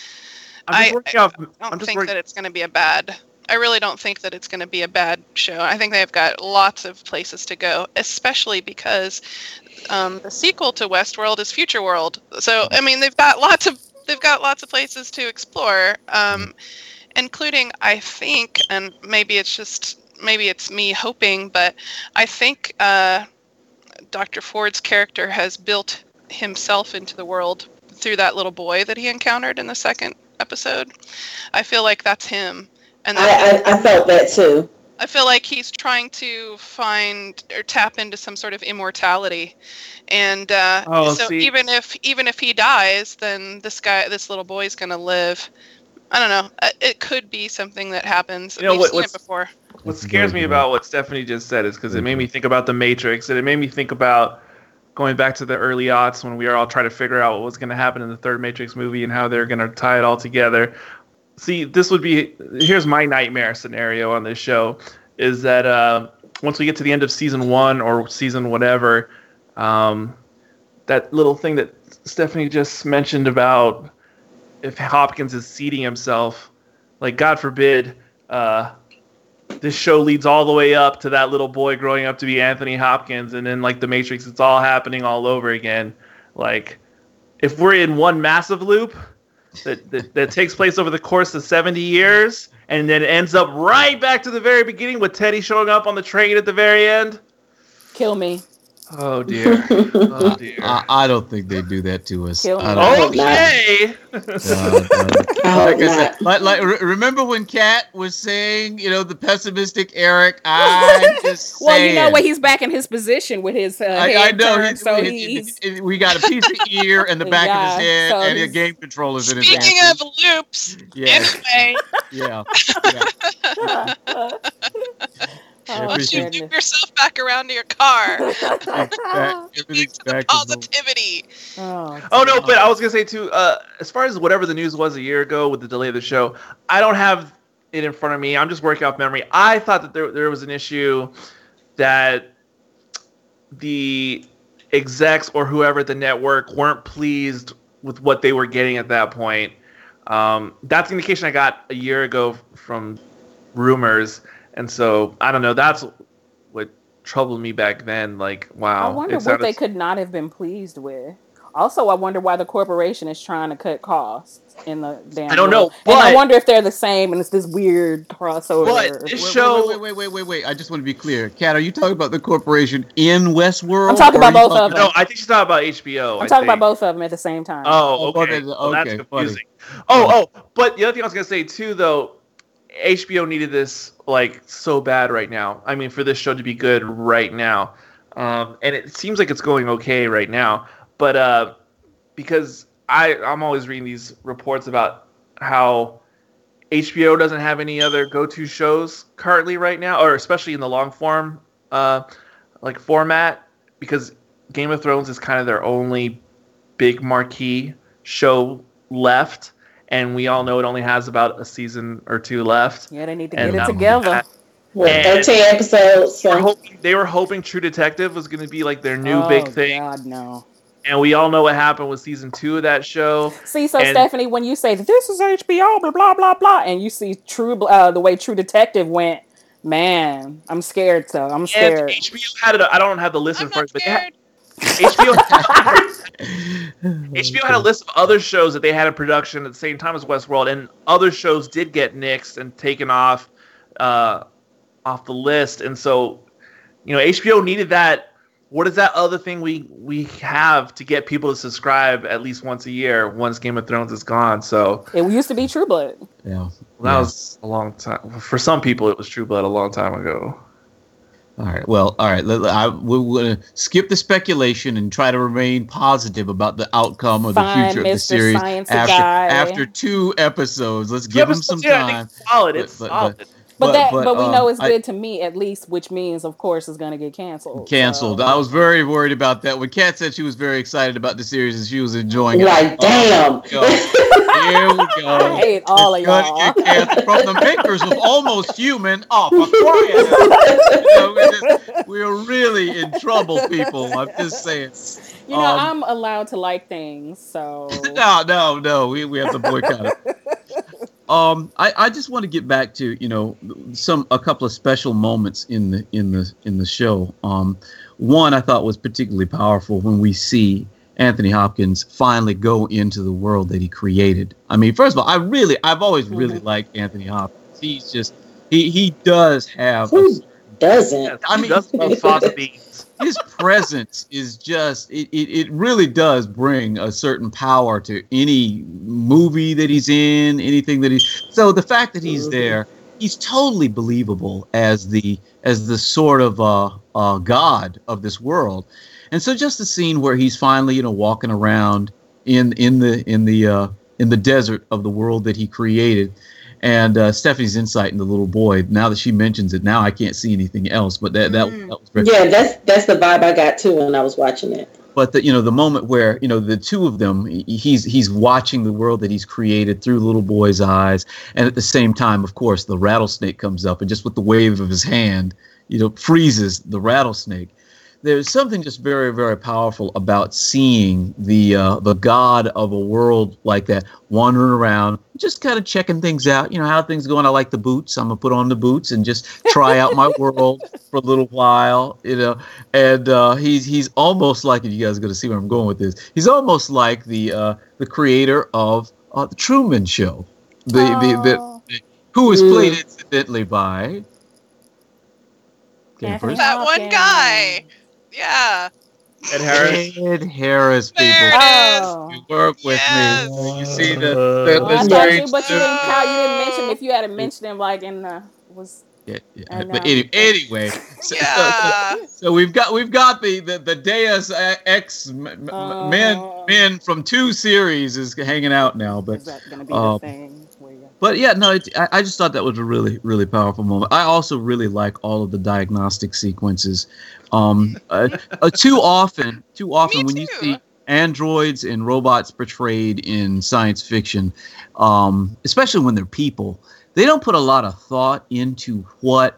I'm just I- working off. I don't I'm just think working. that it's going to be a bad. I really don't think that it's going to be a bad show. I think they've got lots of places to go, especially because um, the sequel to Westworld is Future World. So I mean, they've got lots of they've got lots of places to explore, um, including I think, and maybe it's just maybe it's me hoping, but I think uh, Doctor Ford's character has built himself into the world through that little boy that he encountered in the second episode. I feel like that's him. And that I, I, I felt that too. I feel like he's trying to find or tap into some sort of immortality, and uh, Oh, so see. even if even if he dies, then this guy, this little boy's gonna live. I don't know. Uh, It could be something that happens. You know, We've what- seen it what's- before. What scares me about what Stephanie just said is because it made me think about The Matrix, and it made me think about going back to the early aughts when we were all trying to figure out what was going to happen in the third Matrix movie and how they're going to tie it all together. See, this would be, here's my nightmare scenario on this show, is that uh, once we get to the end of season one or season whatever, um, that little thing that Stephanie just mentioned about if Hopkins is seeding himself, like God forbid, uh, this show leads all the way up to that little boy growing up to be Anthony Hopkins, and then like the Matrix, it's all happening all over again. Like, if we're in one massive loop that, that, that takes place over the course of seventy years, and then ends up right back to the very beginning with Teddy showing up on the train at the very end. Kill me. Oh dear. Oh dear. I, I don't think they do that to us. Kill me. I don't Okay. No, no. Like I said, like, like re- remember when Kat was saying, you know, the pessimistic Eric? I just Well, you know saying. what? He's back in his position with his uh, I, head I know. turned, He's, so he- he's. he- we got a piece of ear in the back Yeah, of his head, so and a he's- game controller's in his hand. Speaking of loops, Yeah. anyway, Yeah. Oh, once you goodness. loop yourself back around to your car, Everything's back, everything's back to normal. positivity. Oh, Oh no, but I was gonna say too. Uh, as far as whatever the news was a year ago with the delay of the show, I don't have it in front of me. I'm just working off memory. I thought that there there was an issue that the execs or whoever at the network weren't pleased with what they were getting at that point. Um, that's the indication I got a year ago from rumors, and so I don't know. That's what troubled me back then. Like, wow, I wonder it what sounded- they could not have been pleased with. Also, I wonder why the corporation is trying to cut costs in the damn. I don't know, world. And I but- wonder if they're the same, and it's this weird crossover. But this Wait, show. wait, wait, wait, wait, wait. I just want to be clear. Kat, are you talking about the corporation in Westworld? I'm talking or are about you both of them. No, I think she's talking about H B O. I'm I talking about think. both of them at the same time. Oh, Oh, okay. okay, Well, that's okay, confusing. Oh, oh, but the other thing I was gonna say too, though, H B O needed this like so bad right now. I mean, for this show to be good right now, um, and it seems like it's going okay right now. But uh, because I I'm always reading these reports about how H B O doesn't have any other go-to shows currently right now, or especially in the long form uh, like format, because Game of Thrones is kind of their only big marquee show left, and we all know it only has about a season or two left. Yeah, they need to And, get it um, together. What, And- thirteen episodes. They were, So. hoping, they were hoping True Detective was going to be like their new oh, big thing, God, no. and we all know what happened with season two of that show. See, so And- Stephanie, when you say this is H B O, blah blah blah blah, and you see True, uh, the way True Detective went, man, I'm scared. So I'm And scared. H B O had it. I don't have the list I'm in front, not but they had, scared. H B O H B O had a list of other shows that they had in production at the same time as Westworld, and other shows did get nixed and taken off uh, off the list. And so, you know, H B O needed that. What is that other thing we we have to get people to subscribe at least once a year once Game of Thrones is gone? So It used to be True Blood. Yeah. that Yeah. was a long time. For some people, it was True Blood a long time ago. All right. Well, all right. let- let- I, we're going to skip the speculation and try to remain positive about the outcome of the Fine, future of the Mister series Sciencey after guy. after two episodes. Let's give them some Yeah, I think time. it's solid. But- It's but- solid. but- But, that, but, we um, know it's I- good to me at least, which means, of course, it's going to get canceled. Canceled. so- I was very worried about that. When Kat said she was very excited about the series and she was enjoying it. Like, damn. Oh, here we go. I hate all of It's gonna y'all. get canceled from the makers of Almost Human. Oh, for crying out loud. You know, we're, just- we're really in trouble, people. I'm just saying. You know, Um, I'm allowed to like things, so. No, no, no. We we have to boycott it. Um, I, I just want to get back to, you know, some a couple of special moments in the in the in the show. Um, one I thought was particularly powerful when we see Anthony Hopkins finally go into the world that he created. I mean, first of all, I really I've always really Mhm. liked Anthony Hopkins. He's just he he does have a Who doesn't? Yeah, I I mean- mean, does love fava beans. his presence is just it, it, it really does bring a certain power to any movie that he's in, anything that he's so the fact that he's there, he's totally believable as the as the sort of uh, uh god of this world. And so just the scene where he's finally, you know, walking around in in the in the uh in the desert of the world that he created. And uh, Stephanie's insight into the little boy. Now that she mentions it, now I can't see anything else. But that that, Mm. that was very Yeah, that's that's the vibe I got too when I was watching it. but the, you know, the moment where, you know, the two of them, he's he's watching the world that he's created through the little boy's eyes, and at the same time, of course, the rattlesnake comes up, and just with the wave of his hand, you know, freezes the rattlesnake. There's something just very, very powerful about seeing the uh, the god of a world like that wandering around, just kind of checking things out. You know, how things going. I like the boots. I'm gonna put on the boots and just try out my world for a little while. You know, and uh, he's he's almost like, and you guys are gonna see where I'm going with this. He's almost like the uh, the creator of uh, the Truman Show, the oh. the, the, the who was played incidentally by okay, that one guy. Yeah. Ed Harris. Ed Harris, people. Oh. You work with yes. me. You see the, the, the well, strange. You, but you didn't count. You didn't mention if you had to mention him like in the was. Yeah, yeah. And, but uh, any, anyway, so, yeah. so, so we've got we've got the the, the Deus Ex m- uh, men men from two series is hanging out now, but is that gonna be uh, the thing? But yeah, no, it, I, I just thought that was a really, really powerful moment. I also really like all of the diagnostic sequences. Um, uh, uh, too often, too often Me when too. you see androids and robots portrayed in science fiction, um, especially when they're people, they don't put a lot of thought into what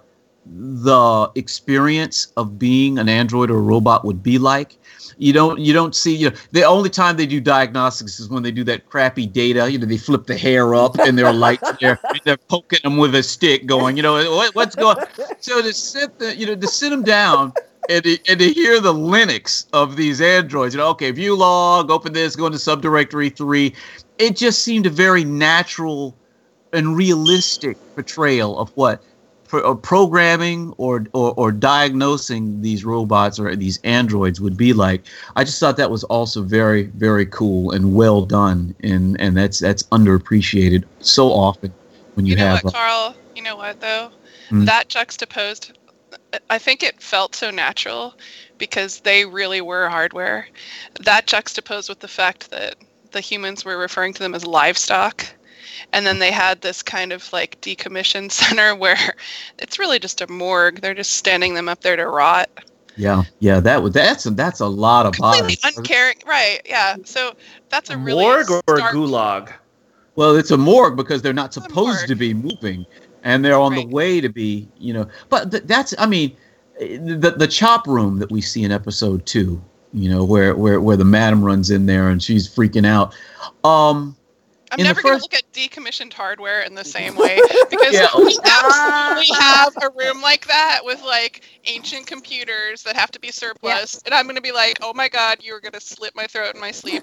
the experience of being an android or a robot would be like. You don't you don't see, you know, the only time they do diagnostics is when they do that crappy data. You know, they flip the hair up and there are lights there. And they're poking them with a stick going, you know, what, what's going on? So to sit the, you know, to sit them down and to, and to hear the Linux of these androids, you know, okay, view log, open this, go into subdirectory three. It just seemed a very natural and realistic portrayal of what for uh, programming or, or or diagnosing these robots or these androids would be like. I just thought that was also very, very cool and well done, and and that's that's underappreciated so often when you, you know have what, uh, Carl, you know what though, mm. that juxtaposed, I think it felt so natural because they really were hardware. That juxtaposed with the fact that the humans were referring to them as livestock. And then they had this kind of like decommission center where it's really just a morgue. They're just standing them up there to rot. Yeah, yeah, that would that's that's a lot of Completely bodies. uncaring, right? Yeah. So that's a really morgue or a stark- gulag. Well, it's a morgue because they're not It's a supposed morgue. to be moving, and they're on Right. the way to be, you know. But th- that's, I mean, the the chop room that we see in episode two, you know, where where where the madam runs in there and she's freaking out. Um, I'm in the never going to first- look at decommissioned hardware in the same way because Yeah. we absolutely have a room like that with like ancient computers that have to be surplus, and I'm going to be like, oh my god, you're going to slit my throat in my sleep.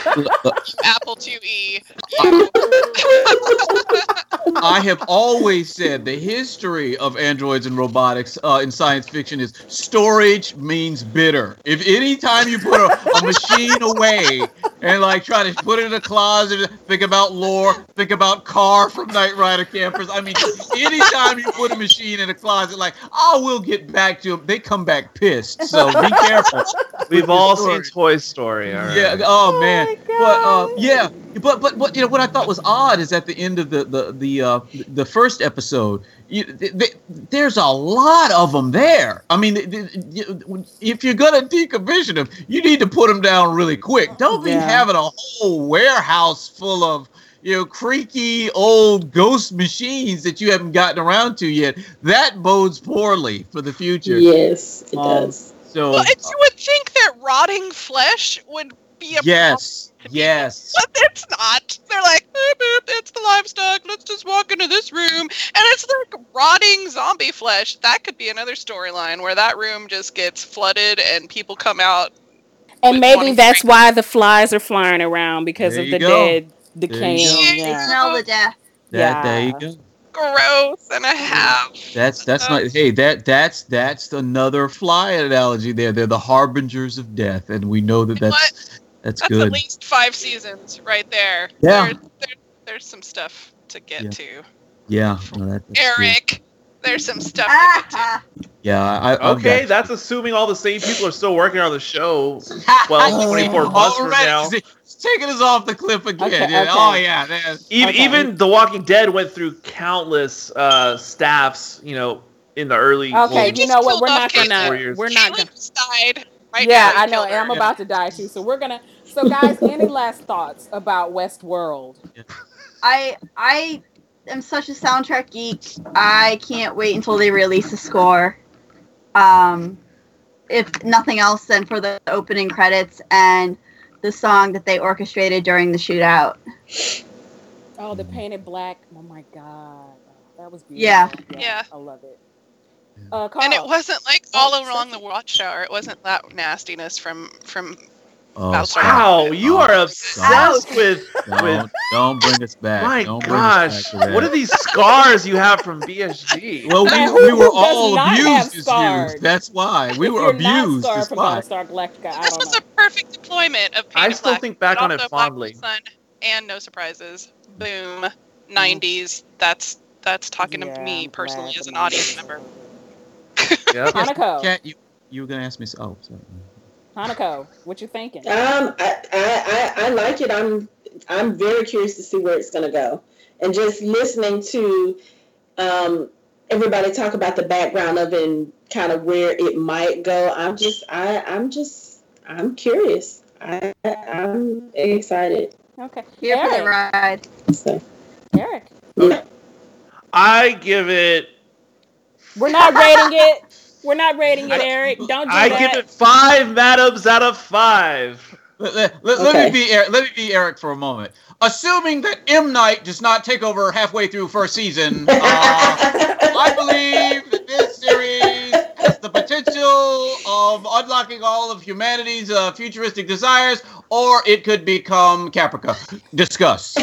Apple two E. You. I have always said the history of androids and robotics uh, in science fiction is storage means bitter. If any time you put a, a machine away and like try to put it in a closet, think about lore, think about Carr from Knight Rider Campers. I mean, anytime you put a machine in a closet, like, oh, we'll get back to them, they come back pissed. So be careful. We've with all your seen storage. Toy Story. All right. Yeah. Oh man. But uh, yeah. But but but you know what I thought was odd is at the end of the the the uh, the first episode, you, th- th- there's a lot of them there. I mean, th- th- if you're gonna decommission them, you need to put them down really quick. Don't be Yeah. having a whole warehouse full of, you know, creaky old ghost machines that you haven't gotten around to yet. That bodes poorly for the future. Yes, it Um, does. So Well, and you would think that rotting flesh would be a yes, problem, yes. but it's not. They're like, boop, boop, it's the livestock. Let's just walk into this room, and it's like rotting zombie flesh. That could be another storyline where that room just gets flooded and people come out. And with maybe wanting that's to why the flies are flying around because There of you the go. dead There you decaying. go. They Yeah. smell the death. That, there you Yeah. go. Gross and a half. That's that's not. Hey, that that's that's another fly analogy. There, they're the harbingers of death, and we know that You know that's what? that's That's good. at least five seasons right there. Yeah. There, there, there's some stuff to get Yeah. to. Yeah, no, that, that's good. Eric, there's some stuff to get to. Ah, Yeah, I, I've Okay, got- that's assuming all the same people are still working on the show twelve, twenty-four months from Already, now. see, it's taking us off the cliff again. Okay, Yeah, okay. Oh yeah, that's, Even, Okay. even The Walking Dead went through countless uh, staffs, you know, in the early. Okay, Well, you just know what? killed We're off not Caitlyn. gonna. Warriors. We're not Caitlyn gonna. just died. right yeah, now. I You know, killed and I'm her. about to die too. So we're gonna. So guys, any last thoughts about Westworld? I I am such a soundtrack geek. I can't wait until they release the score. Um, if nothing else, then for the opening credits and the song that they orchestrated during the shootout. Oh, the Painted Black. Oh my God, that was beautiful. Yeah. Yeah. I love it. Uh, Carl. And it wasn't like all Oh, along the watchtower. It wasn't that nastiness from from Oh, Battlestar. Wow, you are Oh, obsessed with with. Don't, don't bring us back. My don't bring us gosh, back to that. what are these scars you have from B S G? Well, Man, we, who- we were who does all not have abused as scarred? youth. That's why. We If were you're not abused. scarred That's from why. Battlestar Galactica, I This don't was know. a perfect deployment of I Painted still Black, think back but on it also Black fondly. Sun and No Surprises. Boom. nineties. That's that's talking Yeah, to me I'm personally glad as the an audience nineties member. Yep. Hanako. Kat, you, you were going to ask me. Oh, sorry. Hanako, what you thinking? Um, I, I, I, I like it. I'm I'm very curious to see where it's gonna go, and just listening to um, everybody talk about the background of it and kind of where it might go. I'm just I I'm just I'm curious. I I'm excited. Okay, Here for the Eric. ride. So Eric, yeah. I give it. we're not rating it. We're not rating it, Eric. Don't do I that. give it five madams out of five. Let, let, let, let Okay. me be Eric, let me be Eric for a moment. Assuming that M. Night does not take over halfway through first season, uh, I believe that this series has the potential of unlocking all of humanity's uh, futuristic desires, or it could become Caprica. Discuss.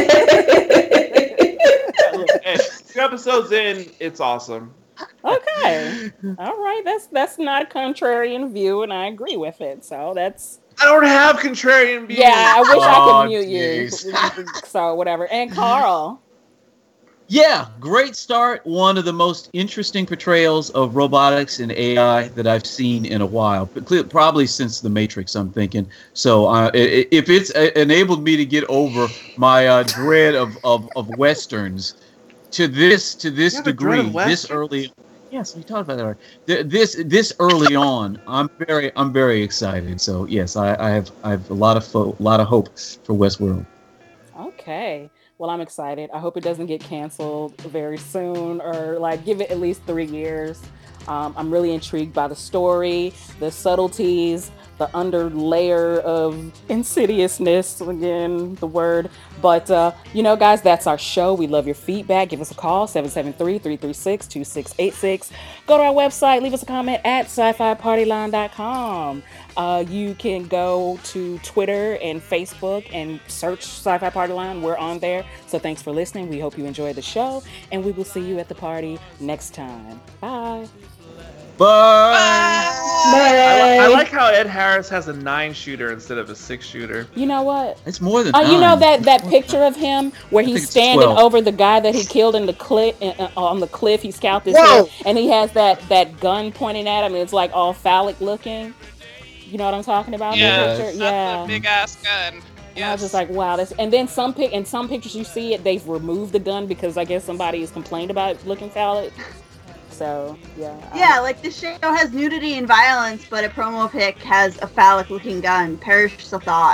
Hey, two episodes in, it's awesome. Okay. All right. That's that's not a contrarian view, and I agree with it. So that's I don't have contrarian views. yeah. I wish I Oh, could mute jeez. you. So whatever. And Carl. Yeah, great start. One of the most interesting portrayals of robotics and A I that I've seen in a while, but cle- probably since The Matrix, I'm thinking. So uh, i- i- if it's uh, enabled me to get over my uh, dread of, of, of westerns to this to this You have a dread degree, of this westerns? early. Yes, we talked about that already. Th- This this early on, I'm very I'm very excited. So yes, I, I have I have a lot of fo- lot of hope for Westworld. Okay. Well, I'm excited. I hope it doesn't get canceled very soon, or like give it at least three years. Um, I'm really intrigued by the story, the subtleties, the under layer of insidiousness, again, the word. But, uh, you know, guys, that's our show. We love your feedback. Give us a call, seven seven three, three three six, two six eight six. Go to our website, leave us a comment at sci fi party line dot com. Uh, you can go to Twitter and Facebook and search Sci-Fi Party Line. We're on there. So thanks for listening. We hope you enjoyed the show, and we will see you at the party next time. Bye. Bye. I, li- I like how Ed Harris has a nine shooter instead of a six shooter. You know what? It's more than Oh, you know nine. that that picture of him where think he's it's standing twelve. over the guy that he killed in the cliff uh, on the cliff. He scalped his Whoa! head, and he has that that gun pointing at him. And it's like all phallic looking. You know what I'm talking about? Yeah, The Yes. picture? that's Yeah. a big ass gun. And I Yes. was just like, wow, this. And then some pic, in some pictures you see it, they've removed the gun because I guess somebody has complained about it looking phallic. So yeah. I- Yeah, like the show has nudity and violence, but a promo pic has a phallic-looking gun. Perish the thought.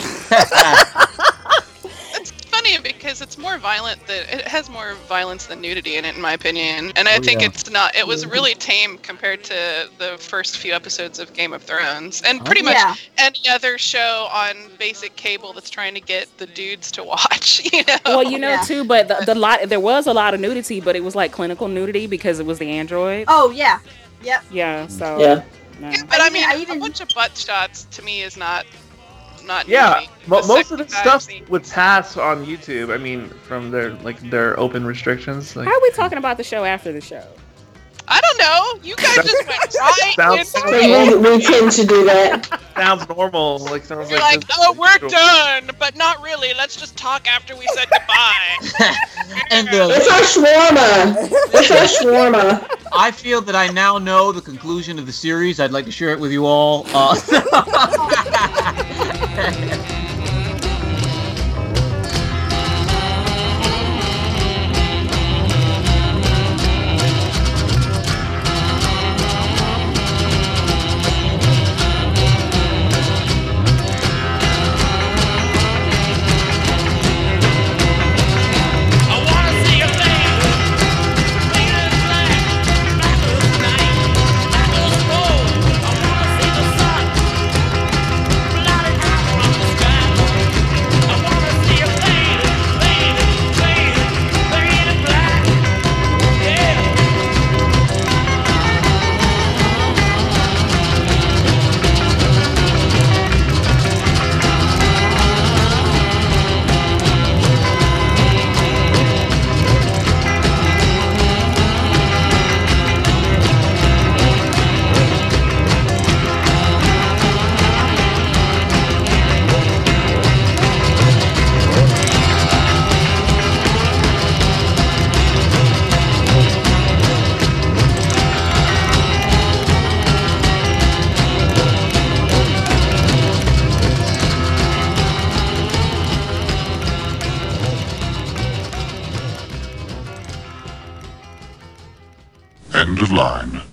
It's funny because it's more violent than it has more violence than nudity in it, in my opinion. And I Oh, think yeah. it's not. It was really tame compared to the first few episodes of Game of Thrones, and pretty Oh. much Yeah. any other show on basic cable that's trying to get the dudes to watch. You know. Well, you know Yeah. too, but the, the lot there was a lot of nudity, but it was like clinical nudity because it was the android. Oh yeah. Yep. Yeah. So Yeah. no. Yeah, but I, I mean, even- I a even- bunch of butt shots to me is not not. Yeah, nudity. but The most of the second I've stuff seen- would pass on YouTube. I mean, from their like their open restrictions. Like, How are we talking about the show after the show? I don't know. You guys just went right Sounds into So it. we, we tend to do that. sounds normal. Like sounds You're like. like, this- oh, we're done, but not really. Let's just talk after we said goodbye. And the, It's our shawarma. It's our shawarma. I feel that I now know the conclusion of the series. I'd like to share it with you all. Uh, End of line.